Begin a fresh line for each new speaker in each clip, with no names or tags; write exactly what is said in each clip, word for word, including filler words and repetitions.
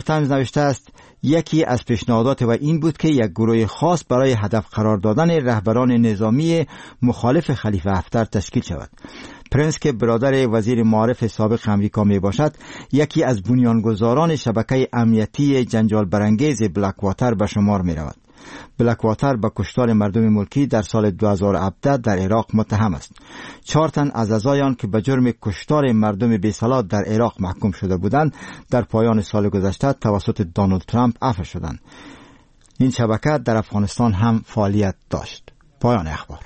تایمز نوشته است یکی از پیشنهادات و این بود که یک گروه خاص برای هدف قرار دادن رهبران نظامی مخالف خلیفه هفتر تشکیل شود. پرنس که برادر وزیر معارف سابق امریکا می باشد، یکی از بنیانگذاران شبکه امنیتی جنجال برانگیز بلک واتر به شمار می رود. بلک واتر به کشتار مردم ملکی در سال دو هزار و هفده در عراق متهم است. چهار تن از اعضایان که به جرم کشتار مردم بی‌صلاح در عراق محکوم شده بودند، در پایان سال گذشته توسط دونالد ترامپ عفو شدند. این شبکه در افغانستان هم فعالیت داشت. پایان اخبار.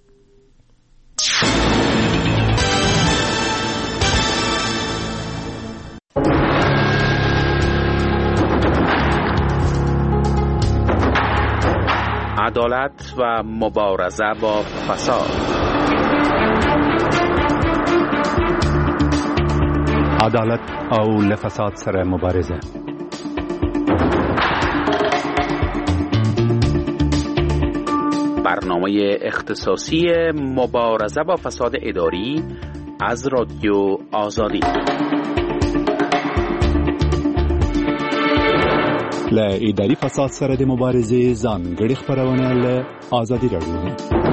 عدالت و مبارزه با فساد.
عدالت او لفساد سره مبارزه.
برنامه اختصاصی مبارزه با فساد اداری از رادیو آزادی.
ل اداري فساد سره د مبارزې ځانګړي خبرونه له آزادي راډیو.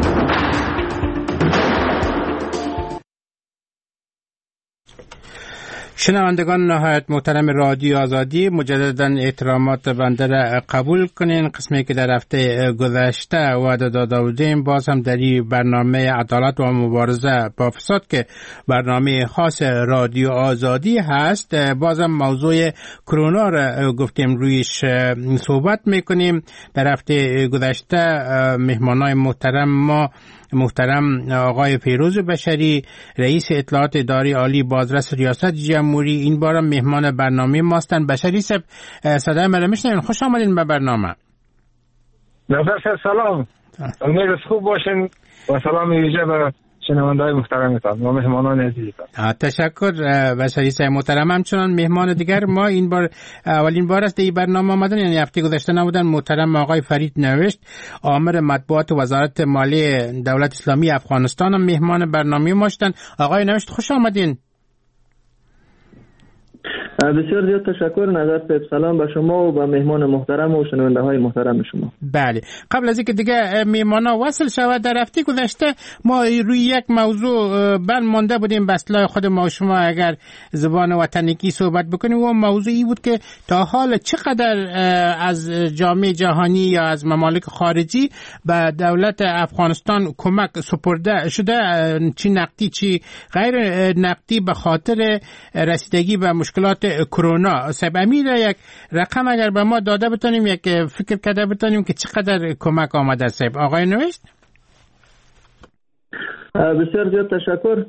شنوندگان نهایت محترم رادیو آزادی، مجددا احترامات بنده را قبول کنین. قسمی که در هفته گذشته وعده داده بودیم، باز هم در این برنامه عدالت و مبارزه با فساد که برنامه خاص رادیو آزادی هست، باز هم موضوع کرونا را گفتیم رویش صحبت میکنیم. در هفته گذشته مهمانای محترم ما، محترم آقای فیروز بشری، رئیس اطلاعات اداری عالی بازرس ریاست جمهوری، این بار مهمان برنامه ماستن. بشری صاحب، صدای من میشنوین؟ خوش آمدین به برنامه.
نظر سلام، امید خوب باشین و سلام ویژه به شنونده‌های محترمتان و مهمانان عزیزتان.
تشکر بشری صاحب محترم. همچنان مهمان دیگر ما این بار اولین بار است این برنامه آمدن، یعنی هفته گذشته نبودن. محترم آقای فرید نوشت، آمر مطبوعات وزارت مالی دولت اسلامی افغانستان، هم مهمان برنامه ما شدن. آقای نوشت خوش آمدین.
بسیار زیاد تشکر نظر صاحب. سلام به شما و به مهمان محترم و شنونده های محترم شما.
بله، قبل از اینکه دیگه مهمانا وصل شود، در هفته گذشته ما روی یک موضوع بند مانده بودیم، به اصطلاح خود ما شما اگر زبان وطنی صحبت بکنیم، و موضوعی بود که تا حال چقدر از جامعه جهانی یا از ممالک خارجی به دولت افغانستان کمک سپرده شده، چی نقدی چی غیر نقدی، به خاطر رسیدگی به مشکلات کرونا. سبب امیر یک رقم اگر به ما داده بتونیم، یک فکر کرده بتونیم که چقدر کمک آمده. سبب آقای نوشت.
بسیار زیاد تشکر.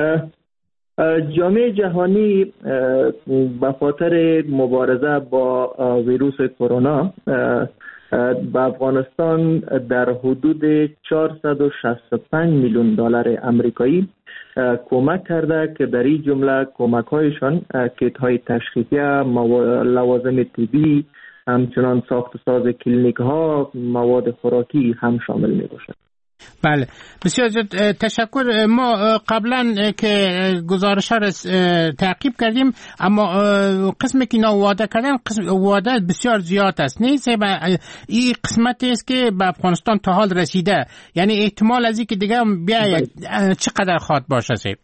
جامعه جهانی به خاطر مبارزه با ویروس کرونا به افغانستان در حدود چهارصد و شصت و پنج میلیون دلار آمریکایی کمک کرده که در این جمله کمک هایشان کیت های تشخیصیه، لوازم طبی، همچنان ساخت و ساز کلینیک ها، مواد خوراکی هم شامل می باشد.
بله، بسیار تشکر. ما قبلا که گزارش ها را تعقیب کردیم، اما قسمی که اینا وعده کردن، قسم وعده بسیار زیاد است. نیست این قسمتی است که به افغانستان تا حال رسیده، یعنی احتمال از این که دیگه بیاید چقدر خواهد باشه؟ سیب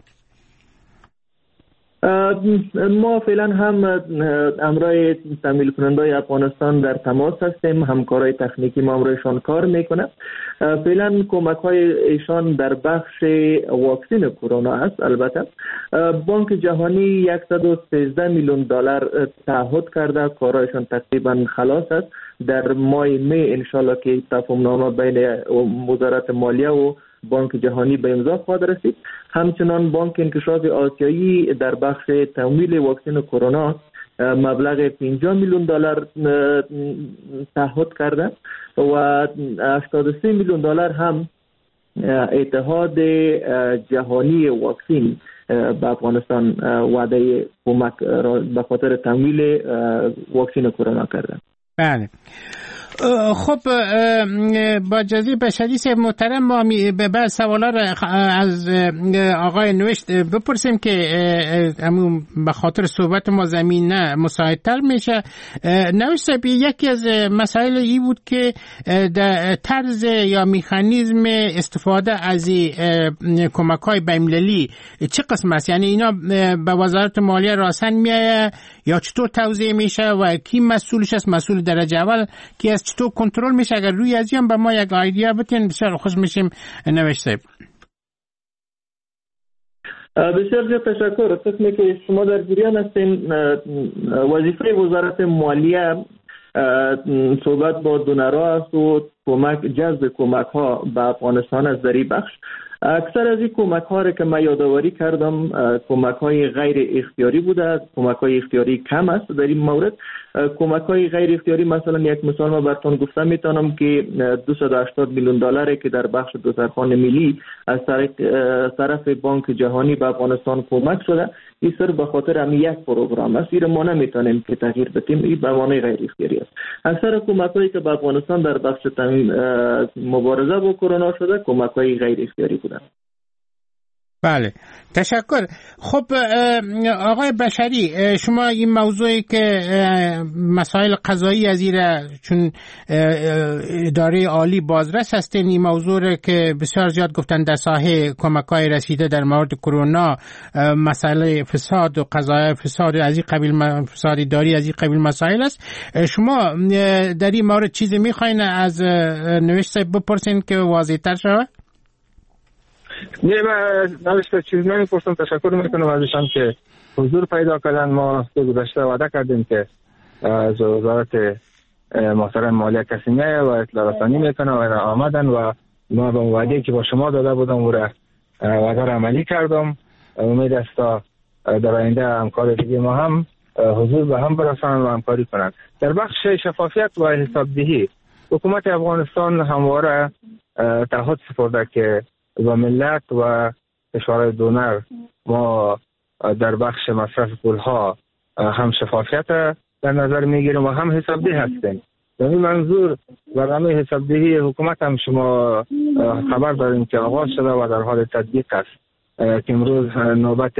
ما فعلا هم امرای تمویل کننده افغانستان در تماس هستیم، همکارای تکنیکی ما امرایشان کار میکنه. فعلا کمک های ایشان در بخش واکسین کرونا است. البته بانک جهانی صد و سیزده میلیون دلار تعهد کرده، کارایشان تقریبا خلاص است. در ماه می انشالله که تفاهم نامه بین وزارت مالیه و بانک جهانی به امضا خواهد رسید. همچنان بانک انکشاف آسیایی در بخش تمویل واکسن کرونا مبلغ پنجاه میلیون دلار تعهد کرده و هشتاد و سه میلیون دلار هم اتحاد جهانی واکسن به افغانستان وعده کمک به خاطر تمویل واکسن کرونا کرده.
بله. خب با جزی بشری صاحب محترم ما به بعد سوالا را از آقای نوشت بپرسیم که به خاطر صحبت ما زمین مساعدتر میشه. نوشت صاحب یکی از مسائل ای بود که در طرز یا مکانیزم استفاده از کمک های بین‌المللی چه قسم است؟ یعنی اینا به وزارت مالیه راسن میایه یا چطور توزیع میشه و کی مسئولش است؟ مسئول درجه اول کی است؟ چطور کنترل میشه؟ اگر روی از این به ما یک ایده بتین بسیار خوش میشیم. نوشت صاحب
بسیار زیاد تشکر. قسمی که شما در جریان هستین، وظیفه وزارت مالیه صحبت با دونرها است و کمک جذب کمک ها به افغانستان از در این بخش. اکثر از این کمک ها را که من یادآوری کردم کمک های غیر اختیاری بوده، کمک های اختیاری کم است. در این مورد کمک های غیر اختیاری مثلا یک مثال ما براتون گفتم میتونم که دویست و هشتاد میلیون دلار که در بخش دوزرخان ملی از طرف بانک جهانی به افغانستان کمک شده، این سر به خاطر هم یک پروگرام است. این ما نمیتونیم که تغییر بدیم، این به معنای غیر اختیاری است. اکثر کمک هایی که به افغانستان در بخش مبارزه با کرونا شده کمک های غیر اختیاری بودند.
بله تشکر. خب آقای بشری، شما این موضوعی که مسائل قضایی از ایره چون اداره عالی بازرس هستین، این موضوع که بسیار زیاد گفتن در ساحه کمک‌های رسیده در مورد کرونا، مسئله فساد و قضایا فساد از این قبیل، فساد اداری از این قبیل مسائل است. شما در این مورد چیزی میخواین از نوشت صاحب بپرسین که واضح‌تر شود؟
نه من نوشته چیز نمیپرسم. تشکر میکنم ازشان که حضور پیدا کردن. ما تو گذشته وعده کردیم که از وزارت محترم مالیه کسی میه و اطلاع رسانی میکنه و آمدن و ما به وعده که با شما داده بودم او را وعده را عملی کردم. امید است تا در آینده همکار دیگه ما هم حضور به هم برسانند و همکاری کنند. در بخش شفافیت و حسابدهی حکومت افغانستان همواره تعهد سپرده که و ملت و کشورهای دونر ما در بخش مصرف پولها هم شفافیت در نظر میگیریم و هم حسابدهی هستیم. در این منظور برنامه حسابدهی حکومت هم شما خبر داریم که آغاز شده و در حال تطبیق است که امروز نوبت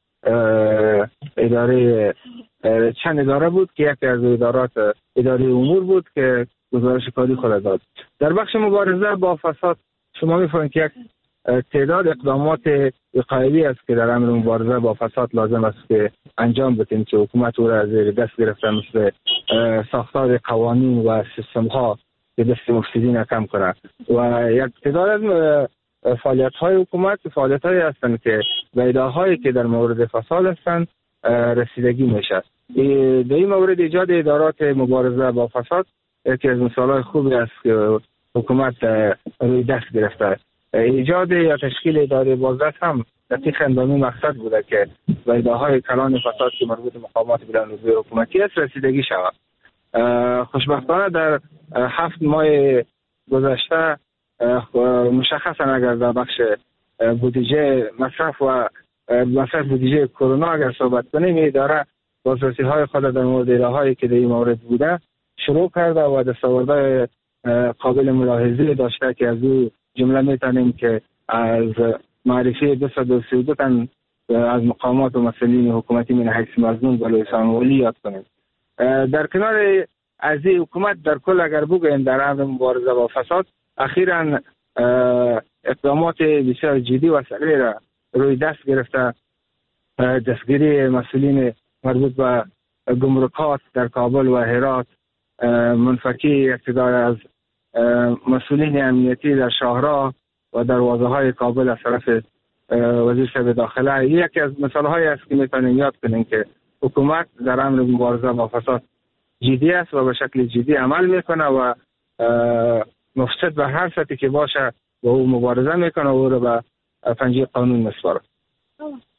اداره چند اداره بود که یکی از ادارات اداره امور بود که گزارش کاری خود داد. در بخش مبارزه با فساد شما می‌فهمید که یک تعداد اقدامات وقایعی است که در امر مبارزه با فساد لازم است که انجام بدیم که حکومت او را زیر دست گرفته، مثل ساختار قوانین و سیستم ها که دست مفسدین کم کنه و یک تعداد از فعالیت های حکومت فعالیت هایی هستند که به ایده هایی که در مورد فساد هستند رسیدگی میشه. در این مورد ایجاد ادارات مبارزه با فساد یکی از مثال های خوبی است که حکومت روی دست گرفته. ایجاد یا تشکیل اداره بازرس هم دقیق اندامی مقصد بوده که به ایده های کلان فساد که مربوط مقامات بلندروی حکومتی است رسیدگی شود. خوشبختانه در هفت ماه گذشته مشخصا اگر در بخش بودجه مصرف و مصرف بودجه کرونا اگر صحبت کنیم، اداره بازرسی های خود در مورد ایده هایی که در این مورد بوده شروع کرده و دستاوردهای قابل ملاحظه داشته که از او جمله میتونیم که از معرفی دویست و سی و دو تن از مقامات و مسئولین حکومتی من حیث مظنون و لایسان ولی یاد کنیم. در کنار از این حکومت در کل اگر بگوییم در امر مبارزه با فساد اخیراً اقدامات بسیار جدی و سریع را روی دست گرفته. دستگیری مسئولین مربوط به گمرکات در کابل و هرات، منفکی اقتدار از مسئولین امنیتی در شاهراه و دروازه های کابل از طرف وزیر صاحب داخله، یکی از مثال هایی است که میتونیم یاد کنیم که حکومت در امر مبارزه با فساد جدی است و به شکل جدی عمل میکنه و مفسد به هر سطحی که باشه با او مبارزه میکنه و او رو به پنجه قانون میسپاره.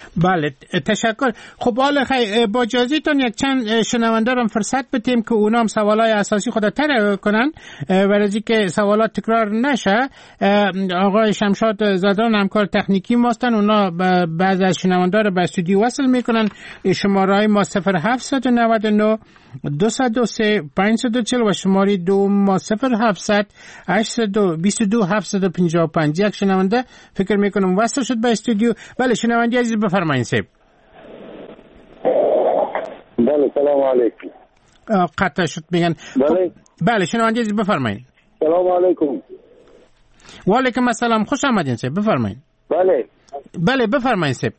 بله تشکر. خب حالا خیلی با اجازهتون یک چند شنونده رو فرصت بدیم که اونا هم سوالای اساسی خود طرح کنن برای که سوالات تکرار نشه. آقای شمشاد زدران همکار تکنیکی ما هستن، اونا بعضی از شنونده رو به استودیو وصل میکنن. شماره ما صفر هفت نه نه دو صفر سه پنج چهار صفر و شماره دو ما صفر هفت هشت دو دو هفت پنج پنج. یک شنونده فکر میکنم وصل شد به استودیو. بله شنونده عزیز بفرمایید سیب.
بله سلام علیکم.
قطع شد میگن.
بله
بله شنونده عزیز بفرمایید.
سلام علیکم.
و علیکم السلام، خوش آمدین سیب، بفرمایید.
بله
بله بفرمایید سیب.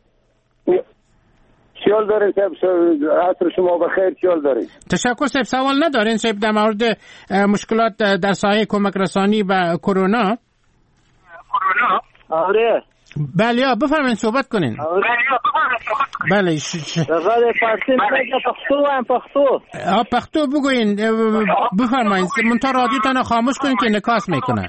خیال دارین سیب، عصر شما بخیر. خیال دارین.
تشکر سیب. سوال ندارین سیب در مورد مشکلات در ساحه کمک رسانی و کرونا؟
کرونا آره.
بله یا بفرمایید صحبت کنین.
آره بفرمایید.
بله ش...
بله فارسی میگه پختو هم پختو.
آ پختو بگوین بفرمایید. منتها رادیوتون خاموش کنین که انعکاس میکنه.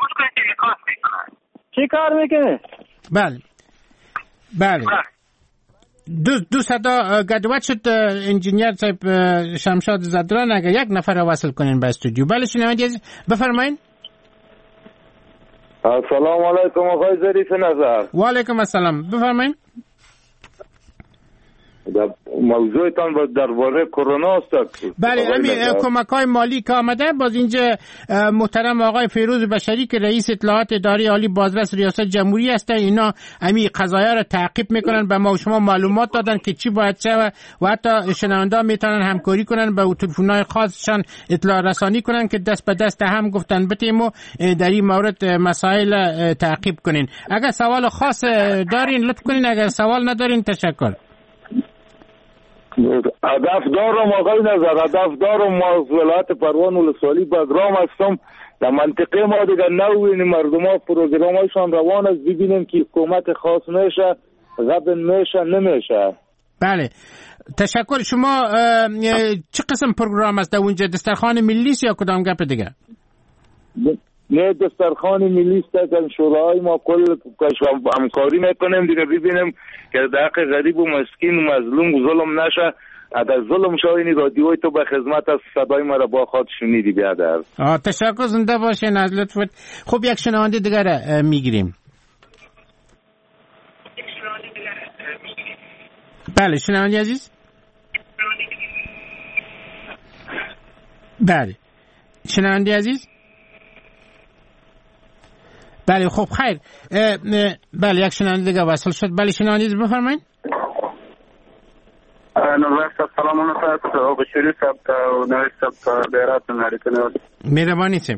چی کار میکنه؟
بله بله دو دو صدا گدوت شد. انجینیر صاحب شمشاد زدران اگر یک نفر رو وصل کنین به استودیو. بله شنونده بفرمایید.
السلام علیکم آقای ظریف نظر.
و علیکم السلام بفرمایید.
موضوعتان درباره کرونا است.
بله همین کمک‌های مالی که آمده. باز اینجا محترم آقای فیروز بشری که رئیس اطلاعات اداره عالی بازرس ریاست جمهوری هستن، اینا همین قضایا رو تعقیب میکنن، به ما و شما معلومات دادن که چی باید شه و حتی شنوندا میتونن همکاری کنن، به تلفن‌های خاصشان اطلاع رسانی کنن که دست به دست هم گفتن بتیم و در این مورد مسائل تعقیب کنین. اگر سوال خاص دارین لطف کنین، اگر سوال ندارین تشکر.
هدف دارم آقای نظر، هدف دارم. ما از ولایت پروان ولسوالی بگرام هستم. در منطقه ما دیگر نوین مردم ها پروگرام هایشان روان است، ببینیم که حکومت خاص میشه غبن میشه نمیشه.
بله تشکر. شما چه قسم پروگرام است در اونجا؟ دسترخوان ملی است یا کدام گپ دیگه؟
نه دسترخوان ملی است که شورای ما کل همکاری میکنیم دیگه، ببینیم که در حق غریب و مسکین و مظلوم و ظلم نشه. اگر ظلم شد این رادیوی تو به خدمت از صدای ما را با خود شنیدی بیادر.
آه تشکر، زنده باشین از لطفت. خب یک شنونده دیگر میگیریم. بله شنونده عزیز. بله شنونده عزیز. بله خب خیر. بله یک شنونده دیگه وصل شد. بله شنونده عزیز بفرمایید.
نوزر صاحب سلام علیکم. او بشری صاحب و نوی صاحب بیرات ناریکنه.
مهربانی سیم.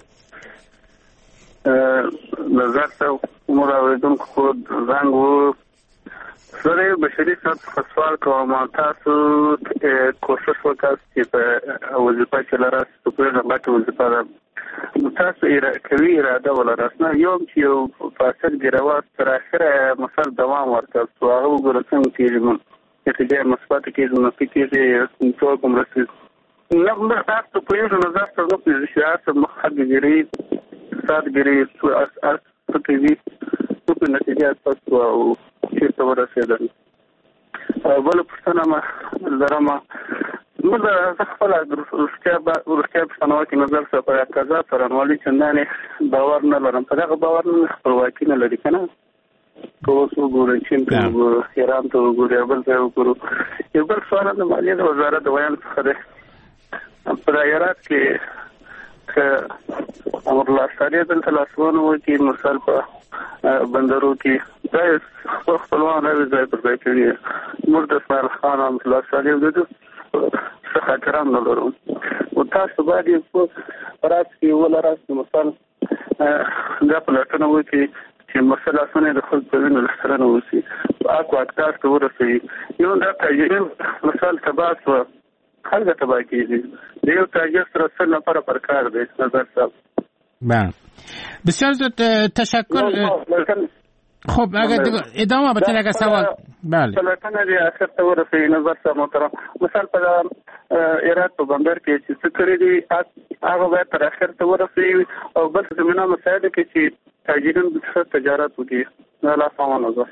نوزر صاحب مراودون خود زنگ و سره بشری صاحب سوال کوم تاسو کوشش وکړ چې په وظیفه کې لراست په غوښتنه وظیفه تاسو کوي اراده ولرئ نه یو چې یو فاسد ګروا تر اخره مسل دوام ورکړ او هغه ګورڅنګ کېږي نتیجه مثبت کېږي نو فکر ټول کوم رسید نو نه تاسو په یو نظر سره په سیاست مخدګری سادګری اس اس کوي په نتیجه تاسو او چې څو رسیدل بل پښتنه ما لرمه نو دا خپل ورسته ورسته په نوو کې نظر سره په قضا سرنوالي چندانې باور نه لرم. په هغه باور نه خپلواکي نه لري کنه. کوم څو ګورې چې په ایران ته وګورې بل ځای وګورو. یو بل سوال د مالیې د وزارت د ویان څخه ده په ایران کې که امر الله ساري دلته لاسونه و چې مثال په بندرو کې دا خپلوان راوي ځای پر ځای کړي مرد اسماعیل خان هم الله ساري د څه خاطرام نه لرم او تاسو باندې په راځ کې ولرئ مثال دا پلاتونه و چې چې مسله سونه د خپل په وینو سره نه وسی اكو اکتار ته ورسي یو دا تجربه مثال تباس و خلګه تبا کیږي دیو تاجر سره سره لپاره پر کار دی نظر صاحب.
بله بسیار زود تشکر. خب اگر ادامه بتین اگر سوال بله
پلاتونه دی اخر ته ورسي نظر صاحب محترم مثال په ایران په بندر کې چې څه کړی دی هغه به تر اخر ته ورسي او بل زمينه مسایل کې چې تاجرین د تجارت وکړي نه لا سامان وځي.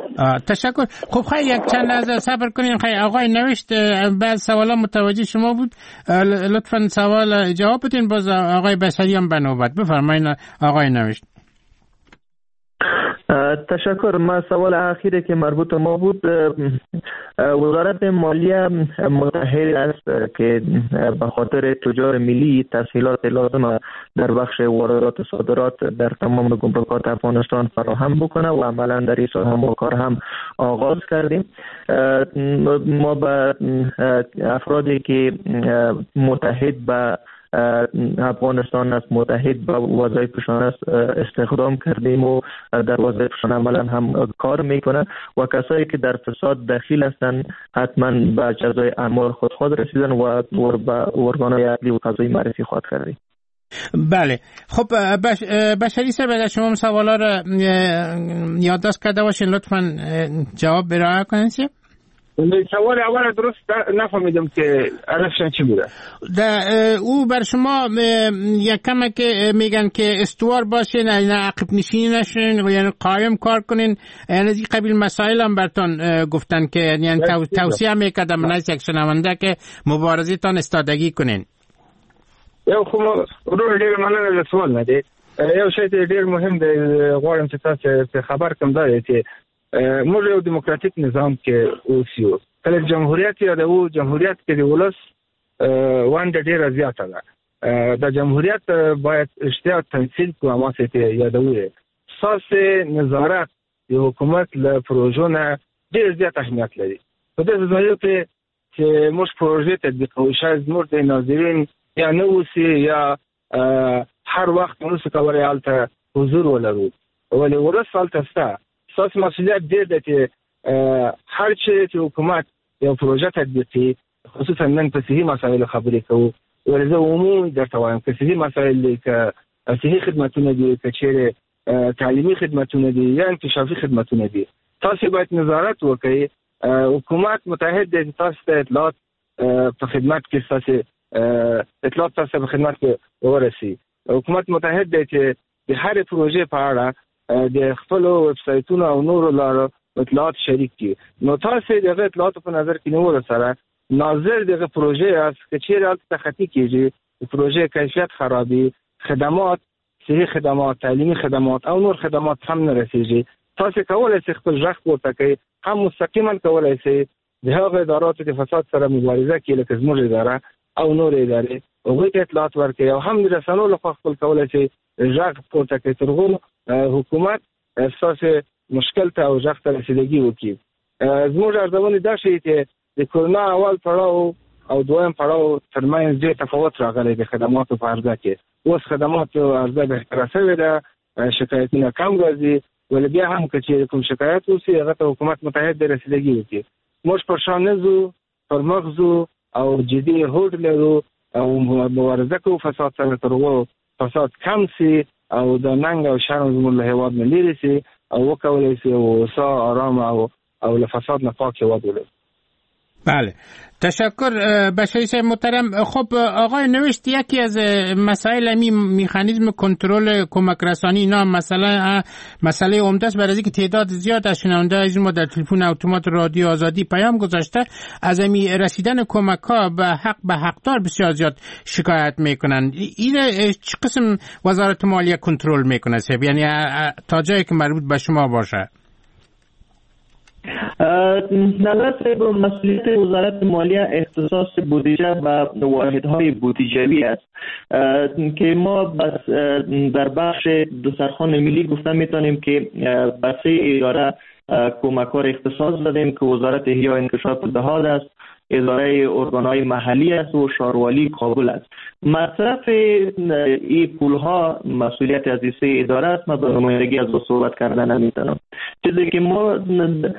تشکر. خب خیلی یک چند لحظه صبر کنین. خیلی آقای نوشت بعد سوالا متوجه شما بود، لطفا سوال جواب بدین، باز آقای بشری هم به نوبت. بفرمایید آقای نوشت.
تشکر. ما سوال اخیری که مربوط ما بود، وزارت مالیه متحد است که به خاطر تجار ملی تسهیلات لازم در بخش واردات و صادرات در تمام گمرکات افغانستان فراهم بکنه و عملا در این سال هم با کار هم آغاز کردیم. ما به افرادی که متحد به افغانستان است، متحد با وظایفشان است، استخدام کردیم و در وظایفشان عملا هم کار میکنه و کسایی که در فساد دخیل هستند حتما به جزای اعمال خود خود رسیدن و به ارگانهای عدلی و قضایی معرفی خواهد کردیم.
بله. خب بش... بشری صاحب اگر شما سوالا را یادداشت کرده باشین لطفا جواب ارائه کنید.
سوال اول درست نفهمیدم که عرفشان چی بوده.
او بر شما یک کمه که میگن که استوار باشین، نه عقب نشینی نشین، یعنی قایم کار کنین، یعنی این قبیل مسائل هم برتون گفتن که یعنی توصیه میکردم من از یک شنونده که مبارزیتان استادگی کنین.
یو خو ورور ډیر مننه د سوال نه دی. یو شی ډیر مهم دی، غواړم چې تاسو خبر کوم دا دی چې موږ یو دیموکراتیک نظام کې اوسو. کله جمهوریت یا د جمهوریت کې د ولس ونډه ډیره زیاته ده. د جمهوریت باید اشتیا تمثیل کوه ما ته یادوي. اساس نظارت د حکومت له پروژو نه ډیر زیات اهمیت لري. په دې ځای کې چې موږ پروژې تطبیقوو، شاید موږ د ناظرین یا نه اوسي یا هر وخت موږ کولای الته حضور ولرو، ولې ولس الته ستا اساس مسئولیت ډیر دی چې هر چې حکومت یو پروژه تطبیقي، خصوصا نن په صحي مسایلو خبرې کوو، ولې زه عمومي درته وایم که صحي مسایل دي، که صحي خدمتونه دي، که چیرې تعلیمي خدمتونه دي یا انکشافي خدمتونه دي، تاسو باید نظارت وکړئ. حکومت متحد دی تاسو ته اطلاعات په خدمت کې تاسو اطلاعات تاسو په خدمت کې ورسي. حکومت متحد دی چې د هر پروژې په اړه د خپل ویب سایټونو او نورو لارو اطلاعات شریک کړي. نو تاسو دغه اطلاعات په نظر کې نیول سره ناظر دغه پروژې است چې چیرې البته تخطی کیږي، پروژې کیفیت خرابي، خدمات صحي خدمات، تعلیمي خدمات او نور خدمات هم نه رسیږي. تاسو کولای شئ خپل ځخ پورته کړئ، هم مستقیما کولای شئ د هغه اداراتو د فساد سره مبارزه کړئ لکه زموږ اداره او نور ادارې، هغوی ته اطلاعات ورکړئ او هم د رسنیو لخوا خپل کولای شئ ځخ پورته کړئ تر څو حکومت اساس مشکل ته او ځخ ته رسیدګي وکړي. زموږ ارزونه دا شي چې د کورونا اول پړاو او دویم پړاو ترمنځ ډېر تفاوت راغلی د خدماتو په عرضه کې. اوس خدماتو عرضه بهتره شوې ده، شکایتونه کم راځي، ولې بیا هم که چې کوم شکایت وسي هغه ته حکومت متحد د رسیدګي وکړي. موږ پر شا نه ځو، پر مخ ځو او جدي هوډ لرو او مبارزه کوو فساد سره تر څو فساد کم سي او د ننګ او شرم زموږ له هېواد نه لرې سي او وکولی سي اوسا آرام او او له فساد نه پاک هېواد ولري.
بله، تشکر بشری صاحب محترم. خب آقای نوشت یکی از مسائل امی مکانیزم کنترل کمک رسانی اینا مثلا مسئله عمده است. برای اینکه تعداد زیاد از شنونده از ما در تلفن اتومات رادیو آزادی پیام گذاشته از امی رسیدن کمک ها به حق به حقدار بسیار زیاد شکایت میکنن. این چه قسم وزارت مالیه کنترل میکنه صاحب، یعنی تا جایی که مربوط به شما باشه؟
نظر صاحب مسئولیت وزارت مالیه اختصاص بودجه و واحدهای بودجوی است که ما بس در بخش دسترخوان ملی گفته میتونیم که به سه اداره کمک ها اختصاص دادیم که وزارت احیا و انکشاف دهات است، اداره ارگانهای محلی است و شاروالی کابل است. مصرف این پولها مسئولیت از این سه اداره است. من به نمایندگی از صحبت کردن نمیتونم. چیزی که ما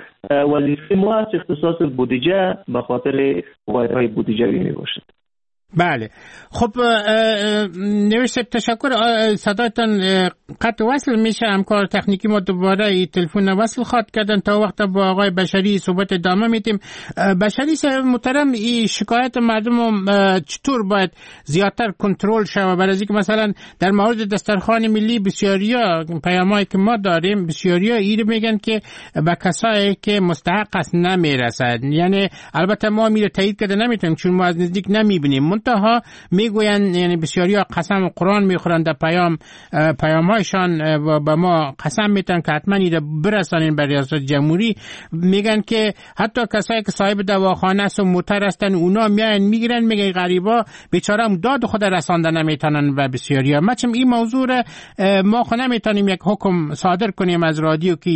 وظیفه ما است اختصاص بودجه به خاطر واحدهای بودجوی می باشد.
بله خب نوشته تشکر. صدایتان قطع وصل میشه، همکار تکنیکی ما دوباره ای تلفن وصل خواد کردن تا وقت با آقای بشری صحبت ادامه میتیم. بشری صاحب محترم، این شکایت مردم چطور باید زیادتر کنترل شود؟ برای اینکه مثلا در مورد دسترخوان ملی بسیاریا پیامایی که ما داریم بسیاریا این میگن که به کسایی که مستحق است نمیرسد، یعنی البته ما میره تایید کرده نمیتونیم چون ما از نزدیک نمیبینیم، منتها میگوین یعنی بسیاریا قسم قرآن میخورن در پیام پیامهایشان با ما قسم میتن که حتما ایره برسانین به ریاست جمهوری. میگن که حتی کسایی که صاحب دواخانه است و موتر هستن اونا میان میگیرن میگن غریبا بیچاره داد خود رسانده نمیتونن و بسیاریا. مچم این موضوع ما خو نمیتونیم یک حکم صادر کنیم از رادیو که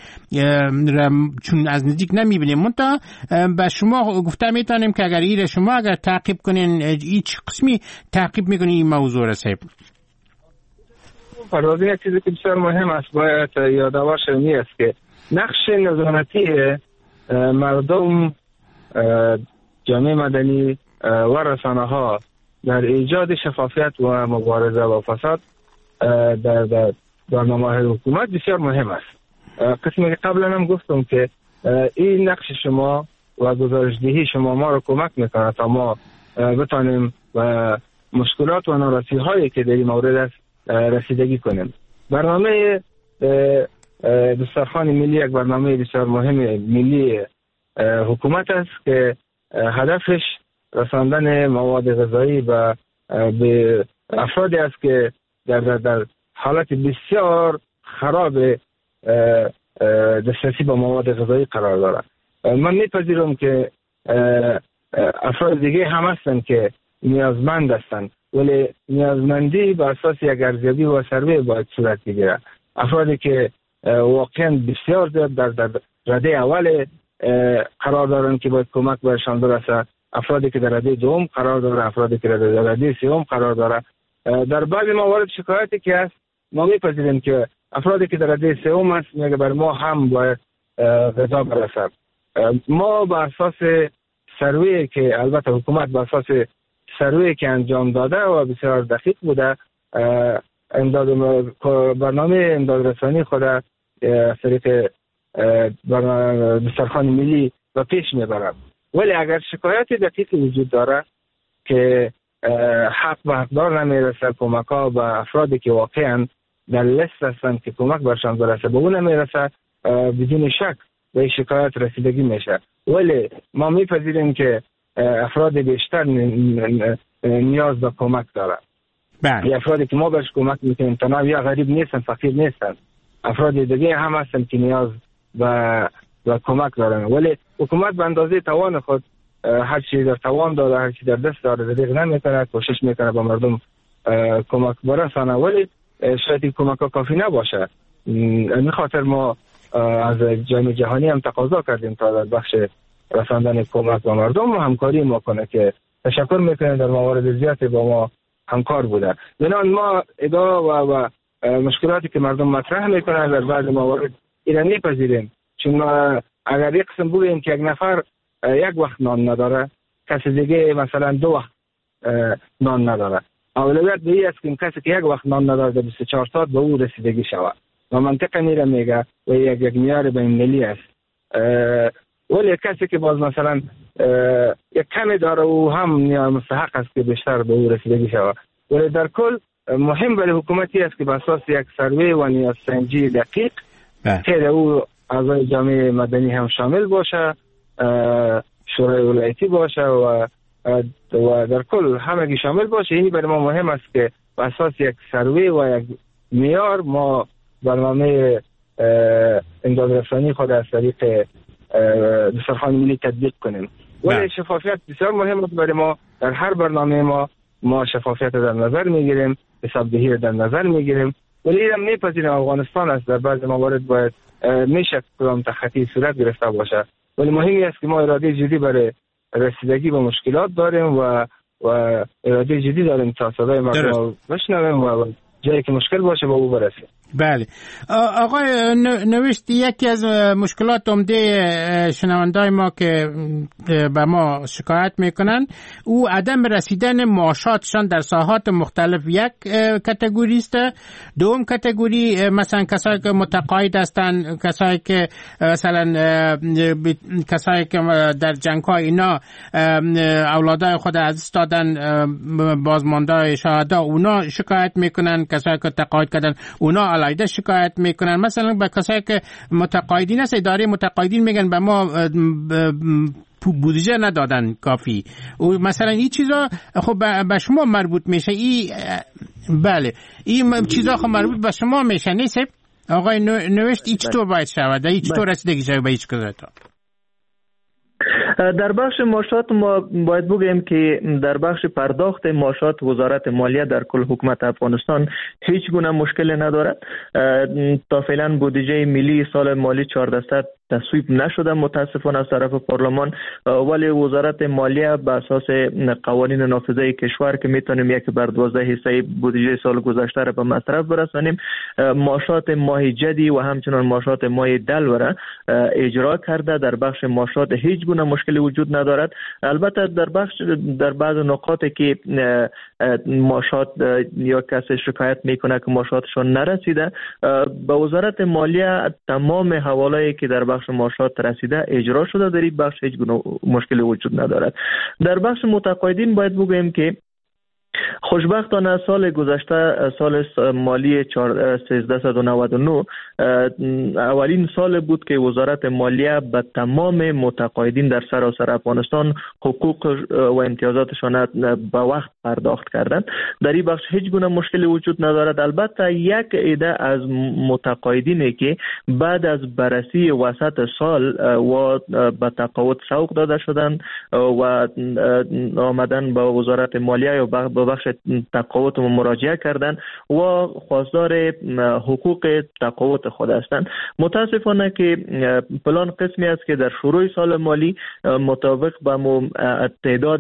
چون از نزدیک نمیبینیم، منتها به شما گفته میتونیم که اگر ایره شما اگر تعقیب کنین هیچ قسمی تعقیب میکنین این موضوع را صاحب.
پروازی یک چیزی که بسیار مهم است باید یادآور شدنی است که نقش نظارتی مردم، جامعه مدنی و رسانه ها در ایجاد شفافیت و مبارزه با فساد در در برنامه حکومت بسیار مهم است. قسمی که قبلا هم گفتم که این نقش شما و گزارشدهی شما ما رو کمک میکنه تا ما بتانیم و مشکلات و نارسی هایی که در این مورد است رسیدگی کنیم. برنامه دسترخوان ملی یک برنامه بسیار مهم ملی حکومت است که هدفش رساندن مواد غذایی به افرادی است که در, در, در حالت بسیار خراب دسترسی به مواد غذایی قرار دارد. من میپذیرم که افراد دیگه هم هستن که نیازمند هستند، ولی نیازمندی بر اساس یک ارزیابی و سروی باید صورت بگیره. افرادی که واقعا بسیار زیاد در, در رده اول قرار دارن که باید کمک برشان برسه، افرادی که در رده دوم قرار داره، افرادی که در رده سوم قرار داره. در بعضی موارد شکایتی که هست ما میپذیریم که افرادی که در رده سوم هست میگه بر ما هم باید غذا برسه. ما بر اساس سروی که البته حکومت بر اساس سروی که انجام داده و بسیار دقیق بوده امداد برنامه امداد رسانی خود از طریق دسترخوان ملی و پیش میبرد. ولی اگر شکایت دقیق وجود داره که حق به حقدار نمیرسه، کمک ها به افرادی که واقعا در لیست هستند که کمک برشان برسه به اون نمیرسه، بدون شک به شکایت رسیدگی میشه. ولی ما میپذیریم که افراد بیشتر نیاز به کمک داره. بله. افرادی که ما بهش کمک میکنیم تنها یا غریب نیستن، فقیر نیستن، افراد دیگه هم هستن که نیاز به و کمک دارن. ولی حکومت به اندازه توان خود هر چی در توان داره، هر چی در دست داره دریغ نمیکنه، کوشش میکنه به مردم کمک برسانه، ولی شاید کمک ها کافی نباشه. این خاطر ما از جامعه جهانی هم تقاضا کردیم تا در بخش رساندن کمک به مردم و همکاری ما کنه که تشکر میکنیم در موارد زیادی با ما همکار بوده. بنابراین ما ادعا و, و مشکلاتی که مردم مطرح میکنن در بعض موارد اینا میپذیریم، چون اگر یک قسم بگیم که یک نفر یک وقت نان نداره، کسی دیگه مثلا دو وقت نان نداره، اولویت به این است که کسی که یک وقت نان نداره در بیست و چهار ساعت به او رسیدگی شود و منطقه میره میگه و یک یک معیار بین‌المللی است. ولی کسی که باز مثلا یک کمی داره و هم نیاز مستحق است که بیشتر به او رسیدگی شود. ولی در کل مهم برای حکومتی است که به اساس یک سروی و نیازسنجی دقیق که او اعضای جامعه مدنی هم شامل باشه، شورای ولایتی باشه و و در کل همگی شامل باشه. این برای ما مهم است که به اساس یک سروی و یک معیار ما برنامه امداد رسانی خود از طریق دسترخوان ملی تطبیق کنیم. ولی شفافیت بسیار مهم است برای ما. در هر برنامه ما ما شفافیت در نظر میگیریم، حسابدهی در نظر میگیریم، ولی اینم میپذیریم افغانستان است در بعض موارد باید میشه کدام تخطی صورت گرفته باشه. ولی مهمی است که ما اراده جدی برای رسیدگی به مشکلات داریم و و اراده جدی داریم تا صدای مردم بشنویم و جایی که مشکل باشه به او برسیم.
بله آقای نوشت، یکی از مشکلات عمده شنوندای ما که به ما شکایت میکنن او عدم رسیدن معاشاتشان در ساحات مختلف. یک کاتگوری است. دوم کاتگوری مثلا کسایی که متقاعد هستند، کسایی که مثلا کسایی که در جنگ‌های اینا اولادای خود از دست دادن، بازماندای شهدا، اونا شکایت میکنن. کسایی که تقاعد کردن اونا علیده شکایت میکنن. مثلا به کسایی که متقاعدین است، اداره متقاعدین میگن به ما بودجه ندادن کافی. و مثلا این چیزا خب به شما مربوط میشه. ای بله این چیزا خب مربوط به شما میشه نیست آقای نوشت؟ این چطور باید شود؟ این چطور رسیدگی شود به هیچ کدوم؟
در بخش معاشات ما باید بگیم که در بخش پرداخت معاشات وزارت مالیه در کل حکومت افغانستان هیچ گونه مشکل ندارد. تا فعلا بودجه ملی سال مالی چهاردهصد تصویب نشده متاسفانه از طرف پارلمان، ولی وزارت مالیه به اساس قوانین نافذه کشور که میتونیم یک بر دوازده حصه بودجه سال گذشته را به مصرف برسانیم، معاشات ماه جدی و همچنان معاشات ماه دلو را اجرا کرده. در بخش معاشات هیچ گونه مشکلی وجود ندارد. البته در بخش در بعض نقاطی که معاشات یا کسی شکایت میکنه که معاشاتشون نرسیده، به وزارت مالیه تمام حواله‌ای که در بخش معاشات رسیده اجرا شده. در این بخش هیچ گونه مشکلی وجود ندارد. در بخش متقاعدین باید بگویم که خوشبختانه سال گذشته، سال مالی سیزده نود و نه، اولین سال بود که وزارت مالیه به تمام متقاعدین در سراسر افغانستان حقوق و امتیازاتشان به وقت پرداخت کردند. در این بخش هیچ گونه مشکلی وجود ندارد. البته یک عده از متقاعدینی که بعد از بررسی وسط سال و به تقاعد سوق داده شدند و آمدن به وزارت مالیه یا به بخش تقاعد مراجعه کردند و خواستار حقوق تقاعد خود هستند. متاسفانه که پلان قسمی است که در شروع سال مالی مطابق با تعداد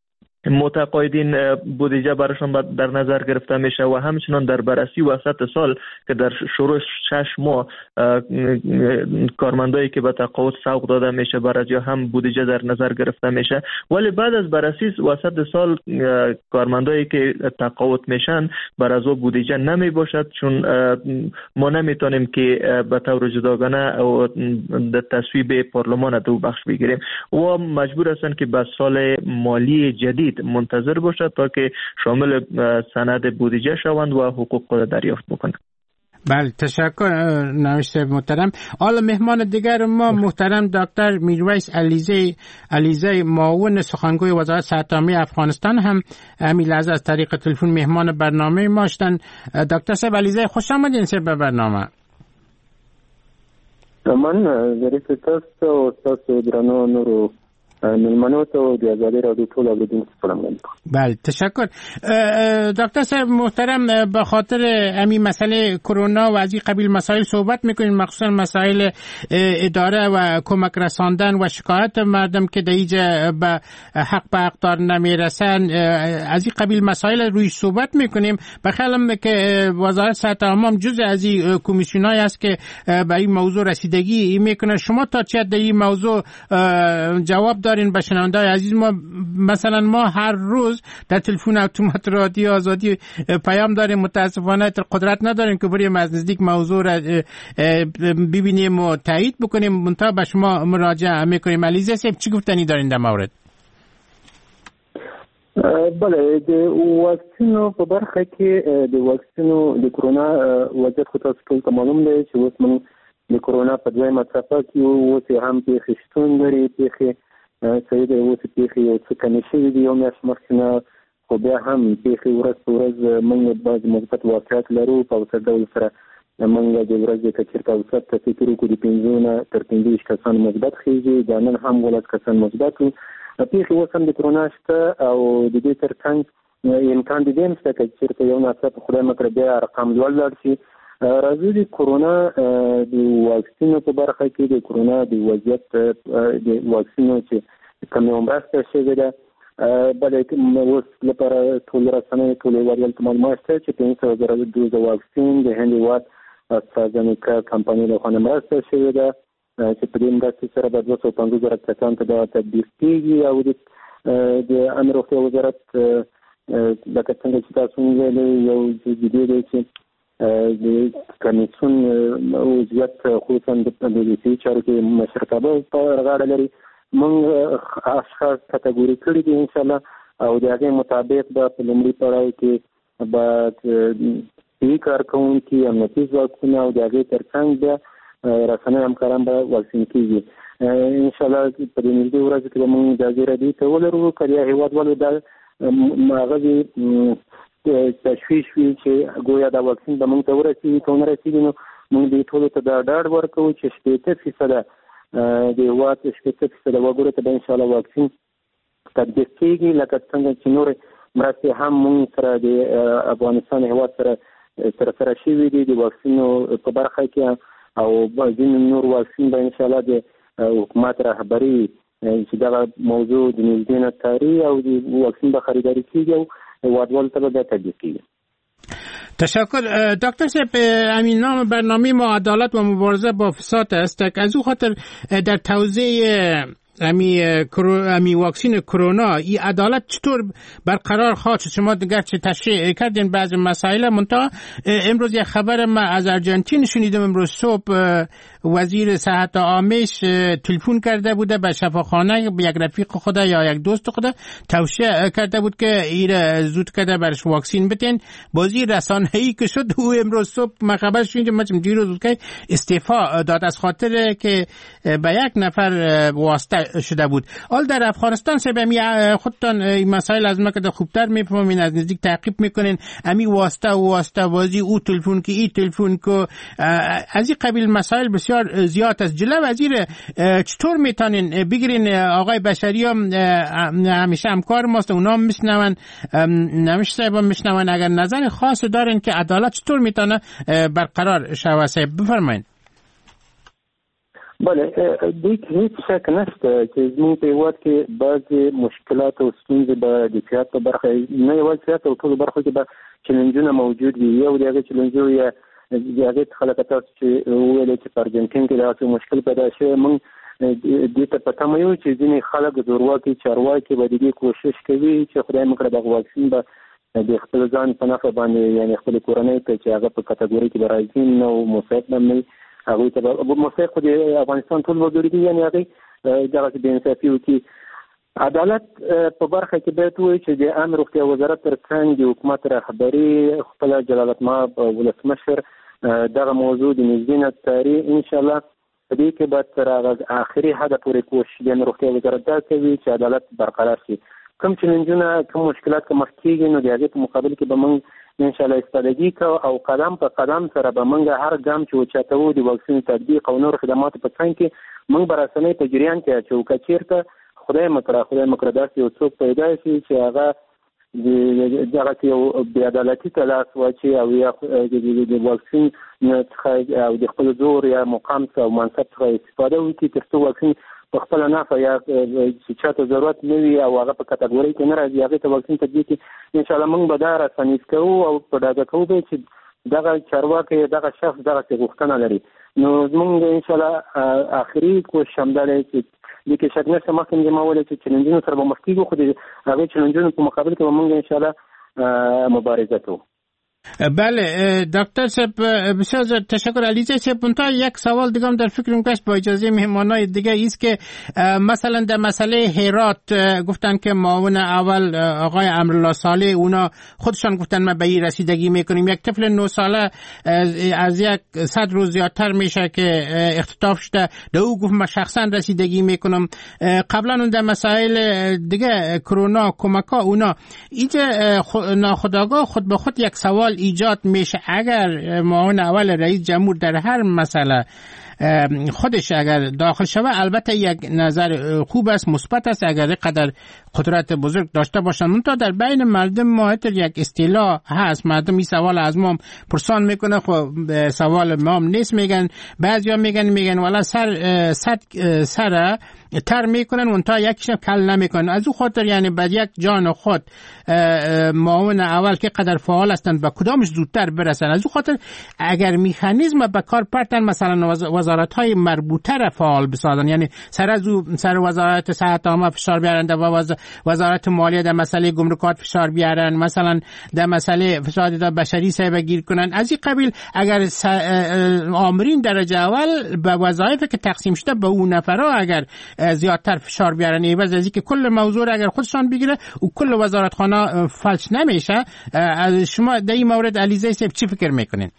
متقاعدین بودجه براشون در نظر گرفته میشه و همچنان در بررسی وسط سال که در شروع شش ماه کارمندایی که به تقاعد سوق داده میشه برای هم بودجه در نظر گرفته میشه، ولی بعد از بررسی وسط سال کارمندایی که تقاعد میشن بر از او بودجه نمی باشد، چون ما نمیتونیم که به طور جداگانه در تصویب پارلمان دو بخش بگیریم و مجبور هستن که به سال مالی جدید منتظر باشد تا که شامل سند بودجه شوند و حقوق خود دریافت بکنند.
بله تشکر نوشته محترم. حالا مهمان دیگر ما محترم دکتر میرویس علیزی علیزی معاون سخنگوی وزارت صحت عامه افغانستان هم همین لحظه از طریق تلفن مهمان برنامه ما هستند. دکتر صاحب علیزی خوش آمدین سه به برنامه.
من ظریف تست و تست درانو نورو ملمنو ته د ازادي رادیو ټول اوریدونکو سلام علیکم.
بله تشکر دکتر صاحب محترم. به خاطر همین مسئله کرونا و از این قبیل مسائل صحبت میکنین، مخصوصا مسائل اداره و کمک رساندن و شکایت مردم که در اینجا به حق به حقدار نمیرسن، از این قبیل مسائل روی صحبت میکنیم. بخیالم که وزارت صحت عامه جزء از این کمیسیونای است که به این موضوع رسیدگی میکنه. شما تا چه در این موضوع جواب دارین به شنونده‌های عزیز ما؟ مثلا ما هر روز در تلفن اتومات رادیو آزادی پیام داریم، متاسفانه قدرت نداریم که بریم از نزدیک موضوع را ببینیم و تایید بکنیم، منتها به شما مراجعه میکنیم. علیزه صاحب چی گفتنی دارین در مورد؟
بله د واکسینو په برخه کې د واکسینو د کرونا وضعیت خو تاسو ټول ته معلوم دی چې اوس موږ د کرونا په دویمه څپه کې اوس هم پیښې شتون لري. پیښې صحیح دی، اوس پیښې یو څه کمې شوي دي، یو میاشت مخکې نه، خو بیا هم پیښې ورځ په ورځ موږ بعضې مثبت واقعیت لرو. په اوسط ډول سره موږ د ورځې که چېرته اوسط ته فکر وکړو د پنځه نه تر پنځه ویشت کسان مثبت خیږي، دا نن هم ولس کسان مثبت وو. پیښې اوس هم د کرونا شته او د دې تر څنګ امکان د دې هم شته که چېرته یو ناڅاپه خدای مکړه بیا ارقام لوړ لاړ شي. راځو د کرونا د واکسینو په برخه کې د کرونا د وضعیت د واکسینو چې کومه مرسته شوې ده، بلکې اوس لپاره ټول رسنۍ ټول ویل ته معلومات شته چې پنځه سوه زره دوزه واکسین د هند هېواد استرازنیکا کمپانی له خوا مرسته شوې ده چې په دې مرستې سره به دوه سوه پنځوس زره کسانو ته دا تطبیق کېږي او د عامه روغتیا وزارت لکه څنګه چې تاسو ویلې یو جدي دی چې د کمیسیون وضعیت خصوصا د پولیسي چارو کې مشرتابه په غاړه لري. موږ اشخاص کټګوري کړي دي انشاءالله او د هغې مطابق به په لومړي پړاو کې به صحي کارکوونکي امنیتي ځواکونه او د هغې تر څنګ بیا رسنۍ همکاران به واکسین کېږي. انشاءالله په دې نږدې ورځو کې به موږ دا ځای ته ولرو که یا هېوادوالو دا هغه تشویش وي چې ګویا دا واکسین به موږ ته ورسېږي که ونه رسېږي نو موږ دې ټولو ته دا ډاډ ورکوو چې شپېته فیصده د هېواد شپېته فیصده وګړو ته به انشاءالله واکسین تطبیق کېږي لکه څنګه چې نورې مرستې هم موږ سره د افغانستان هېواد سره ترسره شوي دي د واکسینو په برخه کې او ځینې نور واکسین به انشاءالله د حکومت رهبري چې دغه موضوع د نږدې نه څاري او د واکسین به خریداري کېږي او هېوادوالو ته به دا تطبیق کېږي.
تشکر دکتر صاحب. همین نام برنامه ما عدالت و مبارزه با فساد است که از او خاطر در توزیع امی کرو امی واکسین کرونا این عدالت چطور برقرار خواهد شد؟ شما دیگر چه تشریح کردین بعض مسائل منتها امروز یک خبر ما از ارژانتین شنیدم امروز صبح وزیر صحت عامش تلفن کرده بوده به شفاخانه به یک رفیق خود یا یک دوست خود توصیه کرده بود که این زود کرده برش واکسین بتین. بازی رسانه‌ای که شد او امروز صبح ما خبر شنیدم ما دیروز که استعفا داد از خاطر که به یک نفر واسطه شده بود. حال در افغانستان سبمی خودتان این مسائل از ما که خوبتر میفهمین از نزدیک تعقیب میکنین امی واسطه و واسطه بازی او تلفن که ای تلفن که از این قبیل مسائل بسیار زیاد است. جلو وزیر چطور میتونین بگیرین؟ آقای بشری هم همیشه همکار ماست اونا میشنون نمیشه صاحب هم میشنون اگر نظر خاص دارین که عدالت چطور میتونه برقرار شود صاحب بفرمایین.
بله دیگه هیچ شک نشته چې زموږ په هېواد کې بعضې مشکلات او ستونزې به د سیاست په برخه نه یوازې سیاست او ټولو برخو کې به چلنجونه موجود وي. یو د هغې چلنجو یا د هغې څخه لکه تاسو چې وویلې چې په ارجنټین کې داسې مشکل پیدا شوی موږ دې ته په تمه یو چې ځینې خلک زورواکي چارواکي به د دې کوشش کوي چې خدای مه کړه دغه واکسین به د خپل ځان په نفع باندې یعنې خپلې کورنۍ ته چې هغه په کټګورۍ کې به راځي نه او مساعد به نه وي هغوی ته به مساعد خو د افغانستان ټول وګړي دي یعنې هغوی دغسې بې انصافي وکړي. عدالت په برخه کې باید ووایي چې د عامه روغتیا وزارت تر څنګ د حکومت رهبري خپله جلالتمآب ولسمشر دغه موضوع د نږدې نه څاري. انشاءالله په دې کې به تر هغه آخري حده پورې کوشش د عامه روغتیا وزارت دا کوي چې عدالت برقرار شي. کوم چلنجونه کوم مشکلات که مخ کېږي نو د هغې په مقابل کې به موږ انشاءالله استفادګي کوو او قدم په قدم سره به موږ هر ګام چې اوچتوو د واکسین تطبیق او نور خدماتو په څنګ کې موږ به رسنۍ په جریان کې اچوو. که چېرته خدای مه کړه خدای مه کړه داسې یو څوک پیدا شي چې هغه دغسې یو بېعدالتي ته لاس واچوي او یا د واکسین څخه او د خپل زور یا مقام څخه او منصب څخه استفاده وکړي تر څو واکسین په خپله نفع یا چې چاته ضرورت نه وي او هغه په کټګورۍ کې نه راځي هغې ته واکسین تطبیق کړي. انشاءالله موږ به دا رسنیز کوو او په ډاګه کوو به چې دغه چارواکی دغه شخص دغسې غوښتنه لري. نو زموږ انشاءالله آخري کوشش همدا دی چې دې کې شک نشته مخکې مې ما وویل چې چلنجونو سره به مخ کېږو خو د هغې چلنجونو په مقابل کې به موږ انشاءالله مبارزه کوو.
بله دکتر صاحب بسیار تشکر. علیزه صاحب منتها یک سوال دیگه هم در فکرم گشت با اجازه مهمانای دیگه ایست که مثلا در مسئله هرات گفتن که معاون اول آقای امرالله صالح اونا خودشان گفتن ما به این رسیدگی میکنیم. یک طفل نه ساله از یک صد روز زیادتر میشه که اختطاف شده در او گفت ما شخصا رسیدگی میکنم. قبلا در مسائل دیگه کرونا کمکا اونا اینجا ناخودآگاه خود به خود یک سوال ایجاد میشه اگر معاون اول رئیس جمهور در هر مسئله خودش اگر داخل شود البته یک نظر خوب است، مثبت است اگر قدر قدرت بزرگ داشته باشند. منتها در بین مردم ما یک اصطلاح هست، مردم این سوال از ما پرسان میکنه، خب سوال ما نیست، میگن بعضیا میگن میگن والا سر صد سر تر میکنن منتها یکیش کل نمیکنن. از او خاطر یعنی بعد یک جان خود معاون اول که قدر فعال هستند به کدامش زودتر برسن. از او خاطر اگر مکانیزم به کار پرتن مثلا وزارت های مربوطه را فعال بسازن، یعنی سر از او سر وزارت صحت عامه فشار بیارن، در وزارت مالیه در مسئله گمرکات فشار بیارن، مثلا در مسئله فساد بشری سایه گیر کنن. از این قبیل اگر آمرین درجه اول به وظایفی که تقسیم شده به اون نفرها اگر زیادتر فشار بیارن، عوض از اینکه کل موضوع اگر خودشان بگیره و کل وزارتخانه فلج نمیشه. از شما در این مورد علیزه صاحب چی فکر میکنین؟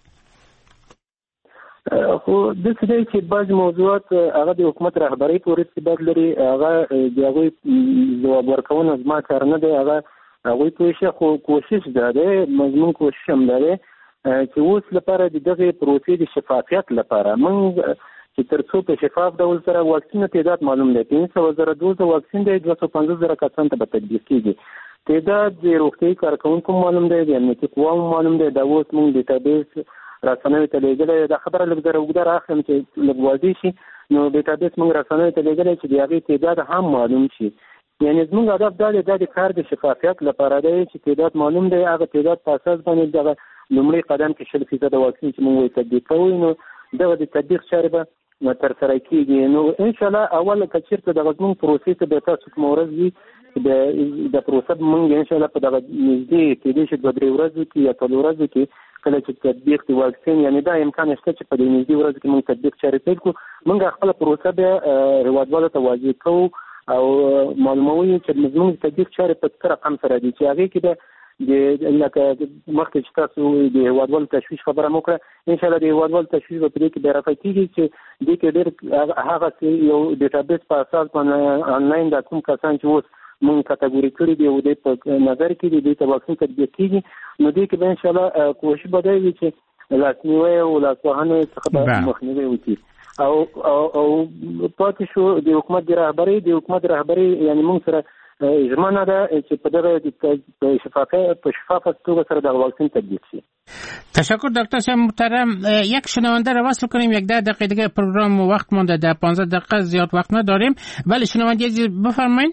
خو د څه چې بعض موضوعات هغه د حکومت رهبری پورې ارتباط لري، هغه د هغوی ځواب ورکونه زما کار نه دی، هغه هغوی پوه خو کوشش دا دی، مضمون کوشش هم دا دی چې اوس لپاره د دغې پروسې د شفافیت لپاره موږ چې تر څو په شفاف ډول سره واکسین تعداد معلوم دی، پنځه سوه زره دوزه واکسین دی، دوه سوه پنځوس زره کسانو ته به تطبیق کېږي. تعداد د روغتیایي کارکوونکو معلوم دی، د امنیتي قواو معلوم دی. دا اوس موږ ډیټابیس رسنیو ته لېږلی، دا خبره لږ زره اوږده رااخلم چې لږ واضح شي. نو ډیټابیس موږ رسنیو ته لېږلی چې د هغې تعداد هم معلوم شي. یعنې زموږ هدف دا دی، دا د کار د شفافیت لپاره دی چې تعداد معلوم دی، هغه تعداد په اساس باندې دغه لومړی قدم کې شل فیصده واکسین چې موږ وایي تطبیق کوو، نو دغه د تطبیق چارې به ترسره کېږي. نو انشاءالله اول که چېرته دغه زموږ پروسې ته به تاسو کومه ورځ وي د پروسه به موږ انشاءالله په دغه نږدې کېدای شي دوه درې ورځو کې یا څلور ورځو کې کله چې تطبیق د واکسین، یعنې دا امکان شته چې په دې نږدې ورځو کې موږ تطبیق چارې پیل کړو. موږ خپله پروسه بیا هېوادوالو ته واضح کوو او معلوموو چې زموږ د تطبیق چارې په څه رقم سره دي، چې هغې کې به د لکه مخکې چې تاسو د هېوادوالو تشویش خبره مو کړه، انشاءالله د هېوادوالو تشویش به په دې کې بیا رفع کېږي چې دې کې ډېر هغه یو ډیټابیس په اساس باندې انلاین دا کوم کسان چې اوس مونږ کټګوري کړي دي او دې په نظر کې دي د واکسین تطبیق کېږي، نو دې کې به انشاءالله کوشش به دی وي چې لاسنیوی او لاسوهنې څخه به مخنیوی وکړي. او او پاتې شو د حکومت د رهبرۍ د حکومت رهبرۍ یعنې مونږ سره ژمنه ده چې په دغه په شفافه په شفافه توګه سره د واکسین تطبیق شي.
تشکر دکتر صاحب محترم. یک شنونده را وصل کنیم، یک ده دقیقه دیگه پروگرام وقت مونده، در پانزده دقیقه زیاد وقت نداریم، ولی شنونده یه بفرمایید.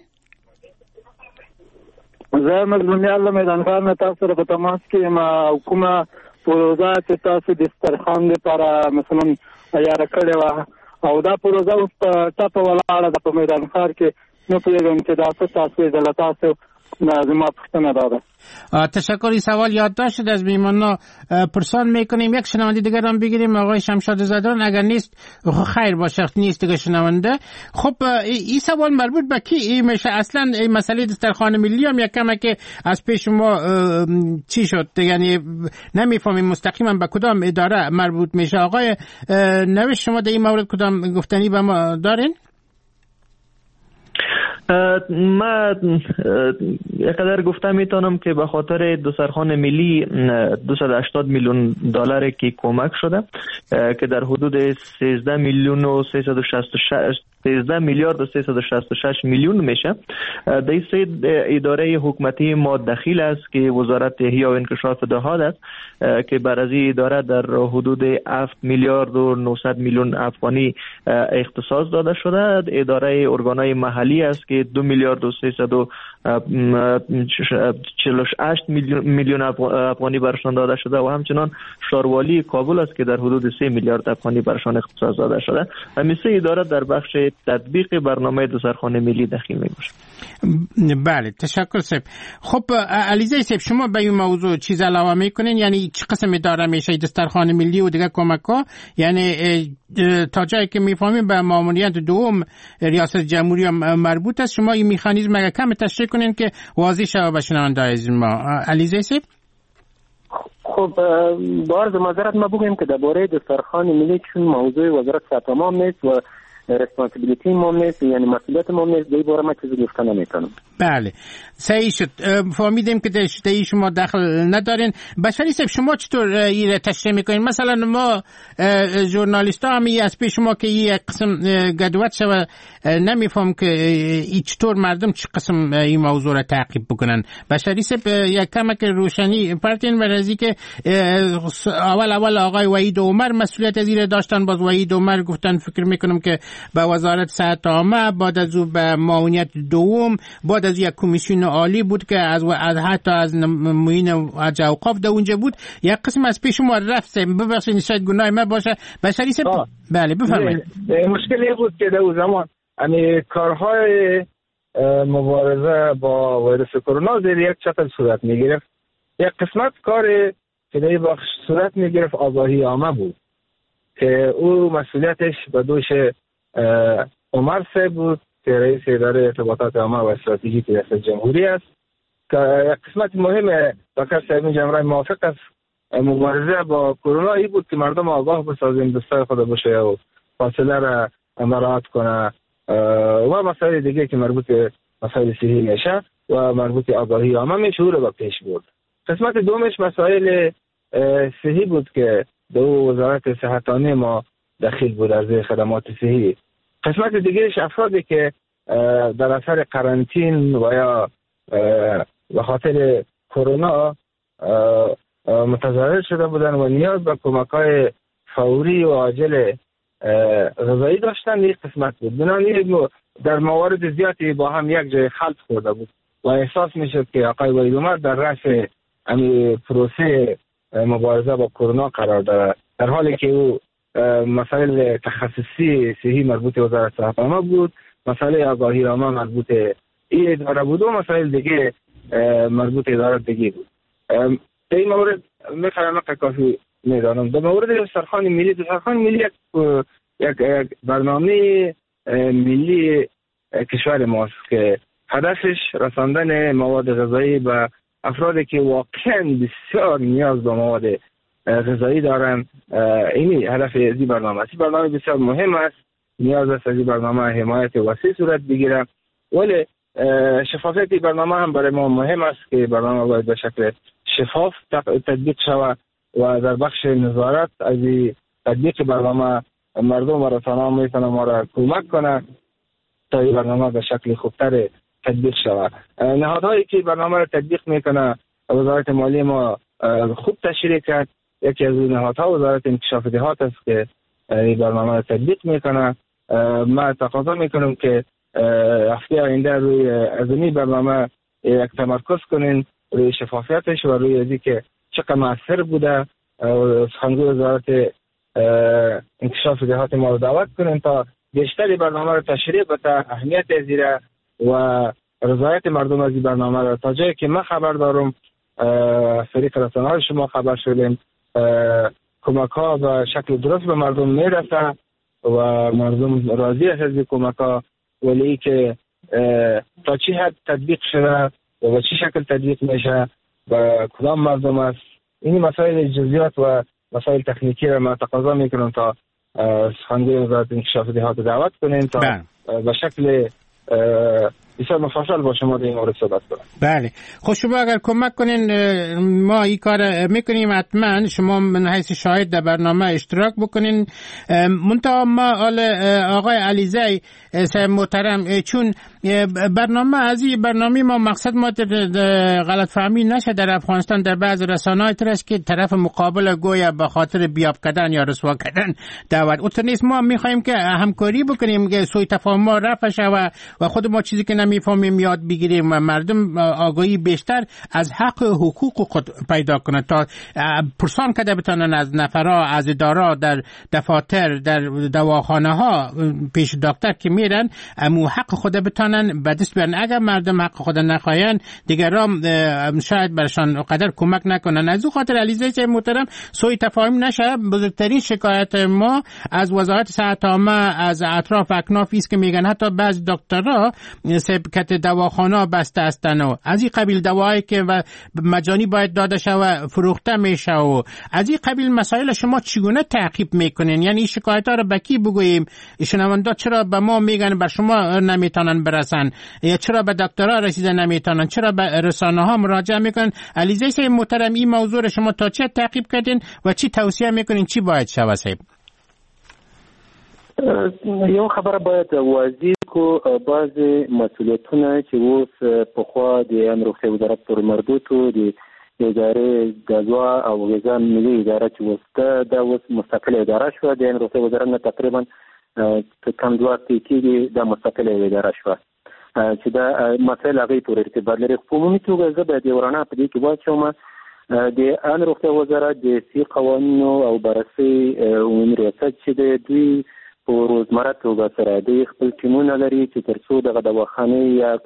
زه مظلومي الله میدانکار نه تاسو سره په تماس کې یم. کومه پروژه چې تاسو د دسترخوان لپاره مثلا تیاره کړې وه او دا پروژه اوس په ټپه ولاړه ده په میدان ښار کې، نه پوهېږم چې دا څه تاسو یې له تاسو زما پوښتنه دا ده.
تشکر. این سوال یادداشت شد از میهمانان پرسان میکنیم. یک شنونده دیگر هم بگیریم، آقای شمشاد زدران. اگر نیست خیر باشه، نیست دیگه شنونده. خب این سوال مربوط به کی این میشه؟ اصلا این مسئله دسترخوان ملی هم یک کمه که از پیش ما چی شد، یعنی نمیفهمیم مستقیما به کدام اداره مربوط میشه. آقای نوش شما در این مورد کدام گفتنی به ما دارین؟
ما یقدر گفته میتونم که به خاطر دسترخوان ملی دویست و هشتاد میلیون دلار که کمک شده که در حدود سیزده میلیون و سیصد و شصت و شش سیزده میلیارد و سیصد و شصت و شش میلیون میشه. در این سه اداره حکومتی ما دخیل است که وزارت احیا و انکشاف دهات است که بر از این اداره در حدود هفت میلیارد و نهصد میلیون افغانی اختصاص داده شده. اداره ارگانهای محلی است که دو میلیارد و سیصد و چهل و هشت میلیون افغانی برشان داده شده و همچنان شاروالی کابل است که در حدود سه میلیارد افغانی برشان اختصاص داده شده. همین سه اداره در بخش تطبیق برنامه دسترخوان ملی دخیل می باشه.
بله تشکر صاحب. خب علیزه صاحب شما به این موضوع چیز علاوه میکنین؟ یعنی چه قسم اداره میشه دسترخوان ملی و دیگه کمک ها؟ یعنی تا جایی که میفهمیم به ماموریت دوم ریاست جمهوری مربوط است. شما این مکانیزم اگه کم تشریح کنین که واضح شود به شنونده از ما. علیزه صاحب
خب بار معذرت ما بگویم که درباره دسترخوان ملی چون موضوع وزارت صحت عامه نیست و ریسپانسیبیلیتی ما نیست، یعنی مسئولیت ما نیست، در این باره ما چیزی گفتن نمیتونم.
بله صحیح شد. فهمیدیم که در شما دخل ندارین. بشری صاحب شما چطور این تشریح میکنین؟ مثلا ما ژورنالیست ها هم از پیش شما که یک قسم گدوت شود نمیفهم که ای چطور مردم چه قسم این موضوع را تعقیب بکنن. بشری صاحب یک کمک روشنی پرتین برازی که اول اول آقای وحید عمر مسئولیت از این داشتن، باز وحید عمر گفتن فکر میکنم که به وزارت صحت عامه، بعد از او به معاونیت دوم، بعد از یک کمیسیون عالی بود که از از حتی از معین حج اوقاف در اونجا بود. یک قسم از پیش ما رفت. ببخشید شاید گناه من باشه. بشری صاحب بله بفرمایید.
مشکلی بود که در اون زمان یعنی کارهای مبارزه با ویروس کرونا زیر یک چتر صورت میگرفت. یک قسمت کار که در بخش صورت میگرفت آگاهی عامه بود که او مسئولیتش به دوش عمر صاحب بود که رئیس اداره ارتباطات عامه و استراتژی ریاست جمهوری است. که یک قسمت مهم دکتر صاحب جمرای موافق است مبارزه با کرونا ای بود که مردم آگاه بسازیم، دستای خود باشه و فاصله را مراعات کنه و مسائل دیگه که مربوط به مسائل صحی میشه و مربوط به آگاهی عامه میشه او رو به پیش برد. قسمت دومش مسائل صحی بود که دو وزارت صحتانه ما دخیل بود از خدمات صحی. قسمت دیگهش افرادی که در اثر قرنطین و یا به خاطر کرونا متضرر شده بودن و نیاز به کمک‌های فوری و عاجل غذایی داشتن، یک قسمت بود. بنابراین در موارد زیادی با هم یک جای خلط خورده بود و احساس میشد که آقای وحید عمر در رأس امی پروسه مبارزه با کرونا قرار دارد، در حالی که او مسائل تخصصی صحی مربوط به وزارت صحت عامه بود، مسائل آگاهی عامه مربوط به این اداره بود و مسائل دیگه مربوط به اداره دیگه بود. در این مورد میخوام که کافی میدانم. در مورد دسترخوان ملی، دسترخوان ملی یک, یک برنامه ملی کشور ماست که هدفش رساندن مواد غذایی به افرادی که واقعا بسیار نیاز به مواد غذایی دارن. اینی هدف از این برنامه است. برنامه بسیار مهم است. نیاز است از این برنامه حمایت وسیع صورت بگیره، ولی شفافیت این برنامه هم برای ما مهم است که برنامه باید به شکل شفاف تطبیق شود و در بخش نظارت از تطبیق برنامه مردم و رسانه‌ها میتونه ما را کمک کنه تا این برنامه به شکل خوبتر تطبیق شود. نهادهایی که برنامه را تطبیق میکنه وزارت مالی ما خوب تشریح کرد. یکی از نهادها وزارت انکشاف دهات است که این برنامه را تطبیق میکنه. ما تقاضا میکنم که هفته آینده روی از این برنامه یک تمرکز کنین، روی شفافیتش و روی ازی که چقدر مؤثر بوده. سخنگوی وزارت انکشاف دهات ما رو دعوت کنین تا بیشتری برنامه رو تشریح بده، اهمیت ازیره و رضایت مردم از این برنامه رو تا جایی که من خبر دارم از طریق رسانه‌های شما خبر شدیم کمک ها به شکل درست به مردم میرسه و مردم راضی است از این کمک ها، ولی که تا چی حد تطبیق شده و به چی شکل تطبیق میشه و کدام مردم است، این مسائل جزئیات و مسائل تکنیکی را من تقاضا میکنم تا سخنگوی وزارت انکشاف دهات دعوت کنین تا به شکل بسیار مفصل با شما در این مورد صحبت کنم.
بله خب شما اگر کمک کنین ما این کار میکنیم، حتما شما من حیث شاهد در برنامه اشتراک بکنین. منتها ما آقای علیزی محترم، چون برنامه از این برنامه ما مقصد ما غلط فهمی نشه در افغانستان در بعض رسانه‌های ترش که طرف مقابل گویا به خاطر بیاب کردن یا رسوا کردن دعوت اوتنیست، ما میخوایم که همکاری بکنیم که سوء تفاهم ما رفع شود و خود ما چیزی که نمیفهمیم یاد بگیریم و مردم آگاهی بیشتر از حق حقوق خود پیدا کنند تا پرسان کرده بتونن از نفرا از ادارا در دفاتر در دواخانه ها پیش دکتر که میرن امو حق خود بتونن به دست بیارن. اگر مردم حق خود نخواهن دیگران شاید برشان قدر کمک نکنن. از او خاطر علیزه محترم سوء تفاهم نشه. بزرگترین شکایت ما از وزارت صحت عامه از اطراف اکنافی است که میگن حتی بعض دکترها صاحب کت دواخانه بسته هستن و از این قبیل دوایی که مجانی باید داده شود فروخته میشه و از این قبیل مسائل شما چگونه تعقیب میکنین؟ یعنی این شکایت ها رو به کی بگوییم؟ شنوندا چرا به ما میگن بر شما نمیتونن برسن، یا چرا به دکترها رسیده نمیتونن، چرا به رسانه ها مراجعه میکنن؟ علیزاده صاحب محترم این موضوع رو شما تا چه تعقیب کردین و چی توصیه میکنین چی باید شود صاحب؟
یو خبره باید واضح کو بعض مسئولیتونه چې اوس په خوا د امروغتیا وزارت پورې مربوط و د ادارې غذا او غذا ملي اداره چې اوس دا اوس مستقله اداره شوه د امروغتیا وزارت نه تقریبا کم دوه کېږي دا مستقله اداره شوه چې دا مسایل هغې پورې ارتباط لري. په عمومي توګه زه باید یو رڼا په دې کې واچوم د امروغتیا وزارت د سي قوانینو او بررسۍ عمومي ریاست چې د دوی په روزمره توګه سره د خپل ټیمونه لري چې تر څو دغه دواخانې یا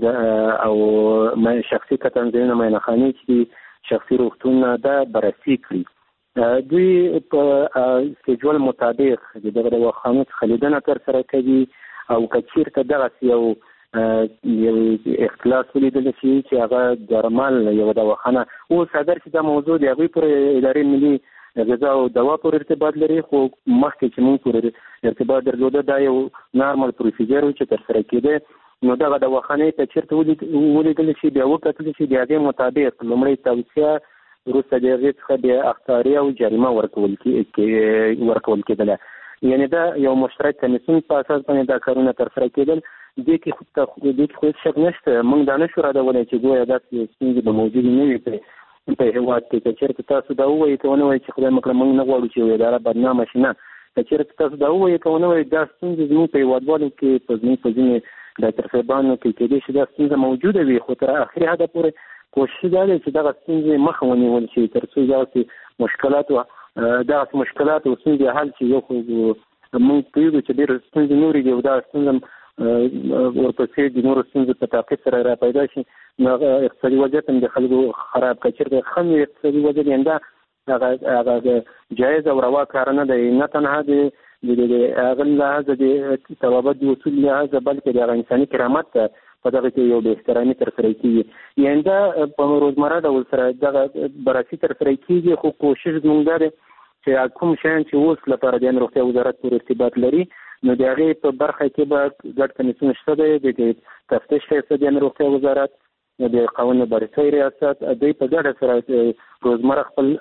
او شخصي کتنځایونه معاینهخانې چې شخصي روغتونونه دا بررسي کړي. دوی په سکیجول مطابق د دغه دواخانو څخه لیدنه ترسره کوي او که چېرته دغسې یو یو اختلاس ولیدل شي چې هغه درمل یوه دواخانه اوس اگر چې دا موضوع د هغوی پورې ادارې ملي غذا او دوا پورې ارتباط لري، خو مخکې چې موږ پورې ارتباط درلوده دا یو نارمل پروسیجر و چې ترسره کېده. نو دغه دواخانې ته چېرته ولیدل شي بیا وکتل شي د هغې مطابق لومړی توصیه وروسته د هغې څخه بیا اخطاري او جریمه ورکول ورکول کېدله. یعنې دا یو مشترک کمیسیون په اساس باندې دا کارونه ترسره کېدل. دې کې دې کې خو هېڅ شک نشته، موږ دا نشو رادولی چې ګویا داسې ستونزې به موجودې نه وي په هېواد کې. که چېرته تاسو دا ووایي که ونه وایي چې خدای مکړه موږ نه غواړو چې یو اداره بدنامه شي، نه، که چېرته تاسو دا ووایي که ونه وایي دا ستونزې زموږ په هېوادوالو کې په زموږ په ځینې ډاکټر صاحبانو کې کېدای شي دا ستونزه موجوده وي، خو تر اخري حده پورې کوشش دا دی چې دغه ستونزې مخه ونیول شي تر څو دغسې مشکلات دغسې مشکلات او ستونزې حل شي. یو خو موږ پوهېږو چې ډېرې ستونزې نورې دي او دغه ستونزه ورپسې د نورو ستونزو په تعقیب سره را پیدا شي. نو اقتصادي وضعیت هم د خلکو خراب که چېرته ښه وي اقتصادي وضعیت یعنې دا هغه جایز او روا کار نه دی، نه تنها د د هغه لحاظه د ثوابت د اصول لحاظه بلکې د هغه انساني کرامت ته په دغه کې یو بې احترامي ترسره کېږي. یعنې دا په روزمره ډول سره دغه بررسي ترسره کېږي، خو کوشش زموږ دا دی چې کوم شیان چې اوس لپاره د روغتیا وزارت پورې ارتباط لري نو د هغې په برخه کې به ګډ کمیسیون شته دی د تفتیش ریاست د روغتیا وزارت، د قوانینو بررسۍ ریاست، دوی په ګډه سره روزمره خپل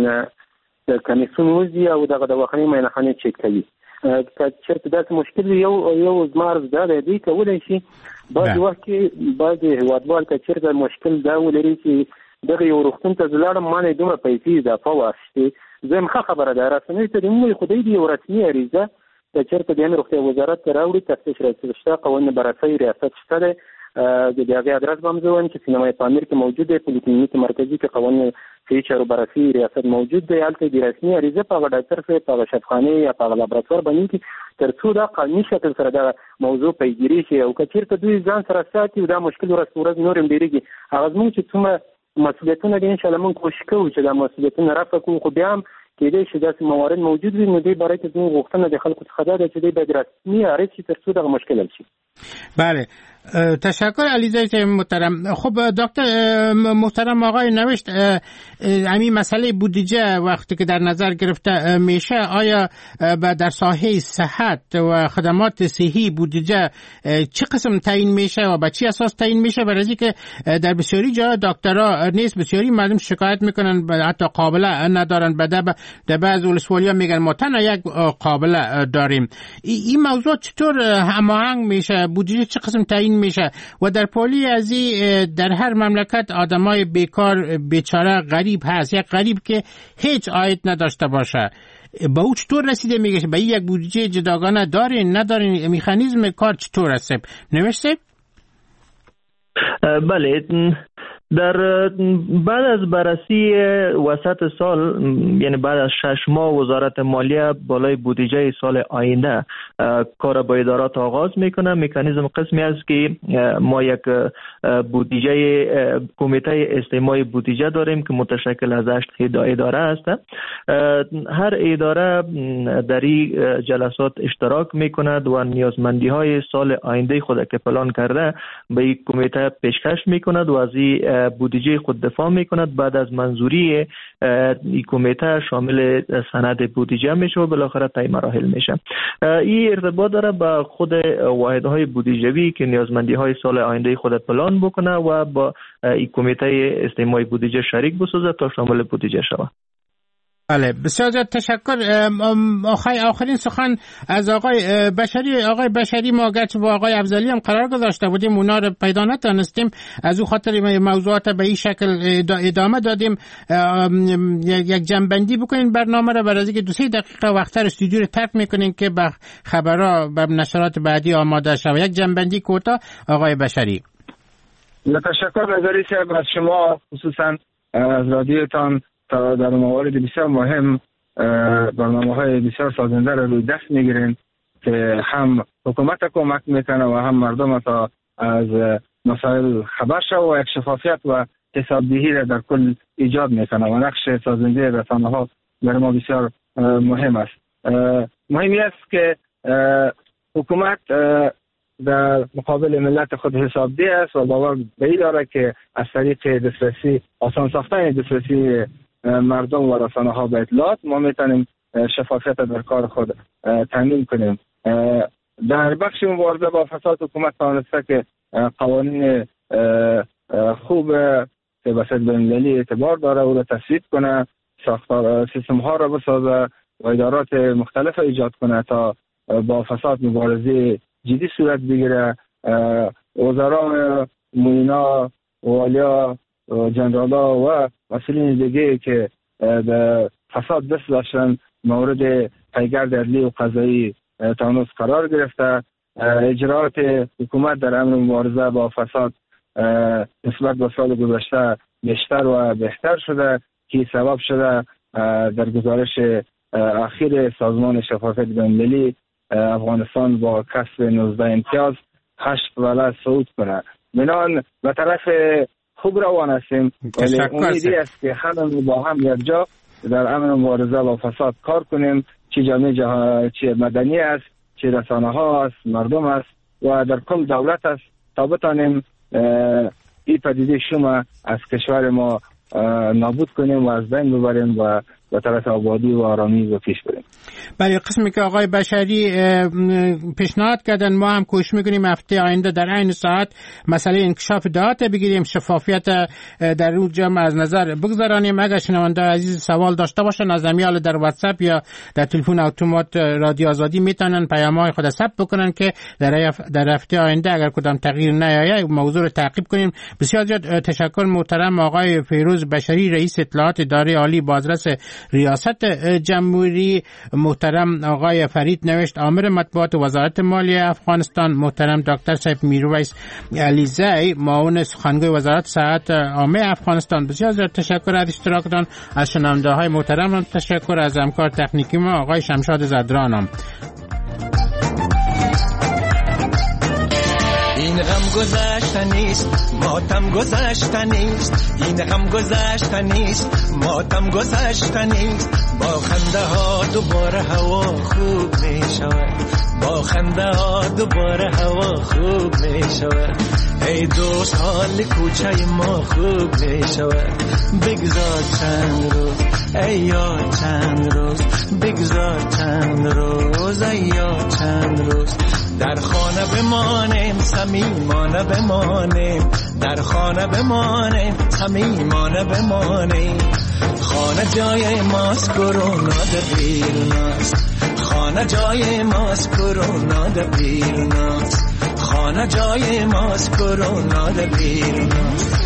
کمیسیون وځي او دغه دواخانې معاینهخانې چک کوي. که چېرته داسې مشکل وي یو یو زما عرض دا دی دوی کولی شي بعضې وخت کې بعضې هېوادوال که چېرته مشکل دا ولري چې دغه یو روغتون ته زه لاړم ما نه دومره پیسې اضافه واخیستې، زه یم ښه خبره ده رسنیو ته دې ووایي خو دوی د یو رسمي عریضه که چېرته د روغتیا وزارت ته راوړي تفتیش ریاست شته، قوانین بررسۍ ریاست شته دی، د هغې ادرس به هم زه وایم چې سینمای پامیر کې موجود دی، پولیکلینیک مرکزي کې قوانین صحي چارو بررسي ریاست موجود دی، هلته د رسمي عریضه په هغه ډاکټر صاحب په هغه شفاخانې یا په هغه لابراتوار باندې کې تر څو دا قانوني شکل سره دغه موضوع پیگیري شي. او که چېرته دوی ځان سره ساتي او دا مشکل ورځ په ورځ نور هم ډېرېږي، هغه زموږ چې څومره مسؤلیتونه دي انشاءالله موږ کوشش کوو چې دا مسؤلیتونه رفع کړو، خو بیا هم کېدای شي داسې موارد موجود وي نو دې باره کې زموږ غوښتنه د خلکو څخه دا ده چې دوی باید رسمي عریض شي تر څو دغه مشکل حل شي.
بله، تشکر علیزاده محترم. خب دکتر محترم آقای نوشت همین مسئله بودجه وقتی که در نظر گرفته میشه آیا در ساحه صحت و خدمات صحی بودجه چه قسم تعیین میشه و به چه اساس تعیین میشه؟ برای که در بسیاری جا دکترها نیست، بسیاری مردم شکایت میکنن حتی قابله ندارن، بده در بعض ولسوالی‌ها میگن ما تنها یک قابله داریم. این موضوع چطور هماهنگ میشه؟ بودجه چه قسم تعیین میشه؟ و در پولی ازی در هر مملکت آدمای بیکار بیچاره غریب هست، یک غریب که هیچ عاید نداشته باشه، به او چطور رسیده میگه؟ به یک بودجه جداگانه دارین ندارین؟ مکانیزم کار چطور هست؟ نوشته؟
بله، در بعد از بررسی وسط سال، یعنی بعد از شش ماه، وزارت مالیه بالای بودجه سال آینده کار با ادارات آغاز میکنه. مکانیزم قسمی است که ما یک بودجه کمیته استماع بودجه داریم که متشکل از هشت اداره است. هر اداره در این جلسات اشتراک میکند و نیازمندی های سال آینده خود که پلان کرده به این کمیته پیشکش میکند و از این بودجه خود دفاع میکند. بعد از منظوری این کمیته شامل سند بودجه میشه و بالاخره طی مراحل میشه. این ارتباط داره با خود واحدهای بودجوی که نیازمندی های سال آینده خود پلان بکنه و با این کمیته استماع بودجه شریک بسازه تا شامل بودجه شود.
بله، بسیار زیاد تشکر. آخر آخرین سخن از آقای بشری. آقای بشری، ما گرچه با آقای افضلی هم قرار گذاشته بودیم، اونا رو پیدا نتونستیم، از او خاطر موضوعات به این شکل ادامه دادیم. یک جنبندی بکنین برنامه رو، برای اینکه دو سه دقیقه وقت‌تر استودیو رو ترک میکنین که به خبرها به نشرات بعدی آماده شود. یک جنبندی کوتاه آقای بشری.
تشکر نظری صاحب از شما، خصوصا از رادیوتان تا در موارد بسیار مهم برنامه های بسیار سازنده را روی دست میگیرین که هم حکومت کمک میکنه و هم مردم تا از مسائل خبر شد و یک شفافیت و حسابدهی را در کل ایجاد میکنه و نقش سازنده رسانه ها برای ما بسیار مهم است. مهمی است که حکومت در مقابل ملت خود حسابدهی است و باور به این داره که از طریق دسترسی، آسان ساختن دسترسی مردم و رسانه ها به اطلاعات ما میتونیم شفافیت در کار خود تامین کنیم. در بخش مبارزه با فساد حکومت توانسته که قوانین خوب که به صد بین‌المللی اعتبار داره او را تصویب کنه، ساختار سیستم ها را بسازه و ادارات مختلف ایجاد کنه تا با فساد مبارزه جدی صورت بگیره. وزرا، معینا، والیا، جنرالا و مسئولین دیگه که در فساد دست داشتن مورد پیگرد عدلی و قضایی تانوس قرار گرفته. اجرات حکومت در امر مبارزه با فساد نسبت به سال گذشته بیشتر و بهتر شده که سبب شده در گزارش اخیر سازمان شفافیت بین‌المللی افغانستان با کسب نوزده امتیاز هشت ولایت صعود کنه. منان به طرف خوب روان هستیم، ولی امیدی است که همه با هم یک جا در امر مبارزه با فساد کار کنیم، چه جامعه جهان، چه مدنی است، چه رسانه ها است، مردم است و در کل دولت است تا بتانیم این پدیده شما از کشور ما نابود کنیم و از بین ببریم و به طرف آبادی و آرامی و پیش بریم.
برای قسمی که آقای بشری پیشنهاد کردن، ما هم کوشش میکنیم هفته آینده در این ساعت مسئله انکشاف داده بگیریم، شفافیت در اون جمع از نظر بگذارانیم. اگر شنونده عزیز سوال داشته باشن از امیال در واتساپ یا در تلفن اتومات رادیو آزادی میتونن پیام‌های خود ثبت بکنن که در در هفته آینده اگر کدام تغییر نیاید موضوع رو تعقیب کنیم. بسیار زیاد تشکر محترم آقای فیروز بشری، رئیس اطلاعات اداره عالی بازرس ریاست جمهوری، محترم آقای فرید نوشت آمر مطبوعات وزارت مالیه افغانستان، محترم دکتر سیف میرویس علیزی معاون سخنگوی وزارت صحت عامه افغانستان. بسیار زیاد تشکر از اشتراکتان. از شنونده های محترم تشکر. از همکار تکنیکی ما آقای شمشاد زدرانم.
این غم گذشته نیست، ماتم گذشته نیست، این غم گذشته نیست، ماتم گذشته نیست. با خنده ها دوباره هوا خوب می شود، با خنده ها دوباره هوا خوب می شود. ای دوست حال کوچه ما خوب می شود. بگذار چند روز ای یار، چند روز بگذار چند روز ای یار، چند روز در خانه بمانیم، صمیمانه بمانیم، در خانه بمانیم، صمیمانه بمانیم. خانه جای ماست، کرونا در بیروناست، خانه جای ماست، کرونا در بیروناست، خانه جای ماست، کرونا در بیروناست.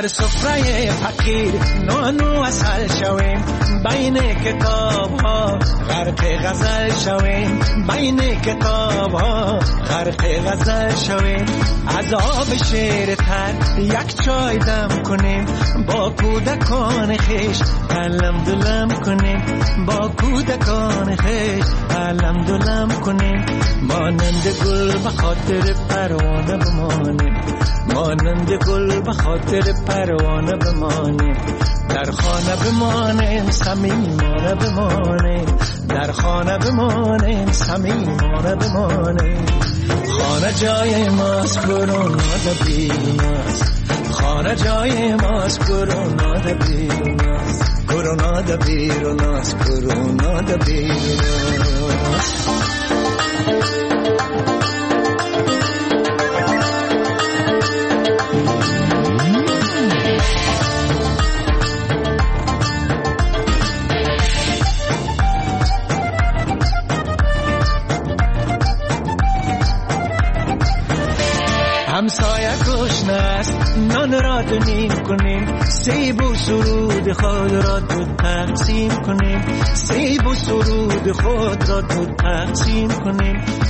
در سفره فقیر نان و عسل شویم بین کتاب ها غرق غزل شویم بین کتاب ها غرق غزل شویم از آب شیر تر یک چای دم کنیم با کودکان خیش علم دلم کنیم با کودکان خیش علم دلم کنیم مانند گل به خاطر پروانه بمانیم مانند گل به خاطر پروانه بمانیم در خانه بمانیم صمیمانه بمانیم در خانه بمانیم صمیمانه بمانیم خانه جای ماست کرونا ده بیروناست خانه جای ماست کرونا ده بیروناست کرونا ده بیروناست کرونا ده بیروناست همسایه گشنه است نان را دونیم کنیم سیب و سرود خود را دو تقسیم کنیم سیب و سرود خود را دو تقسیم کنیم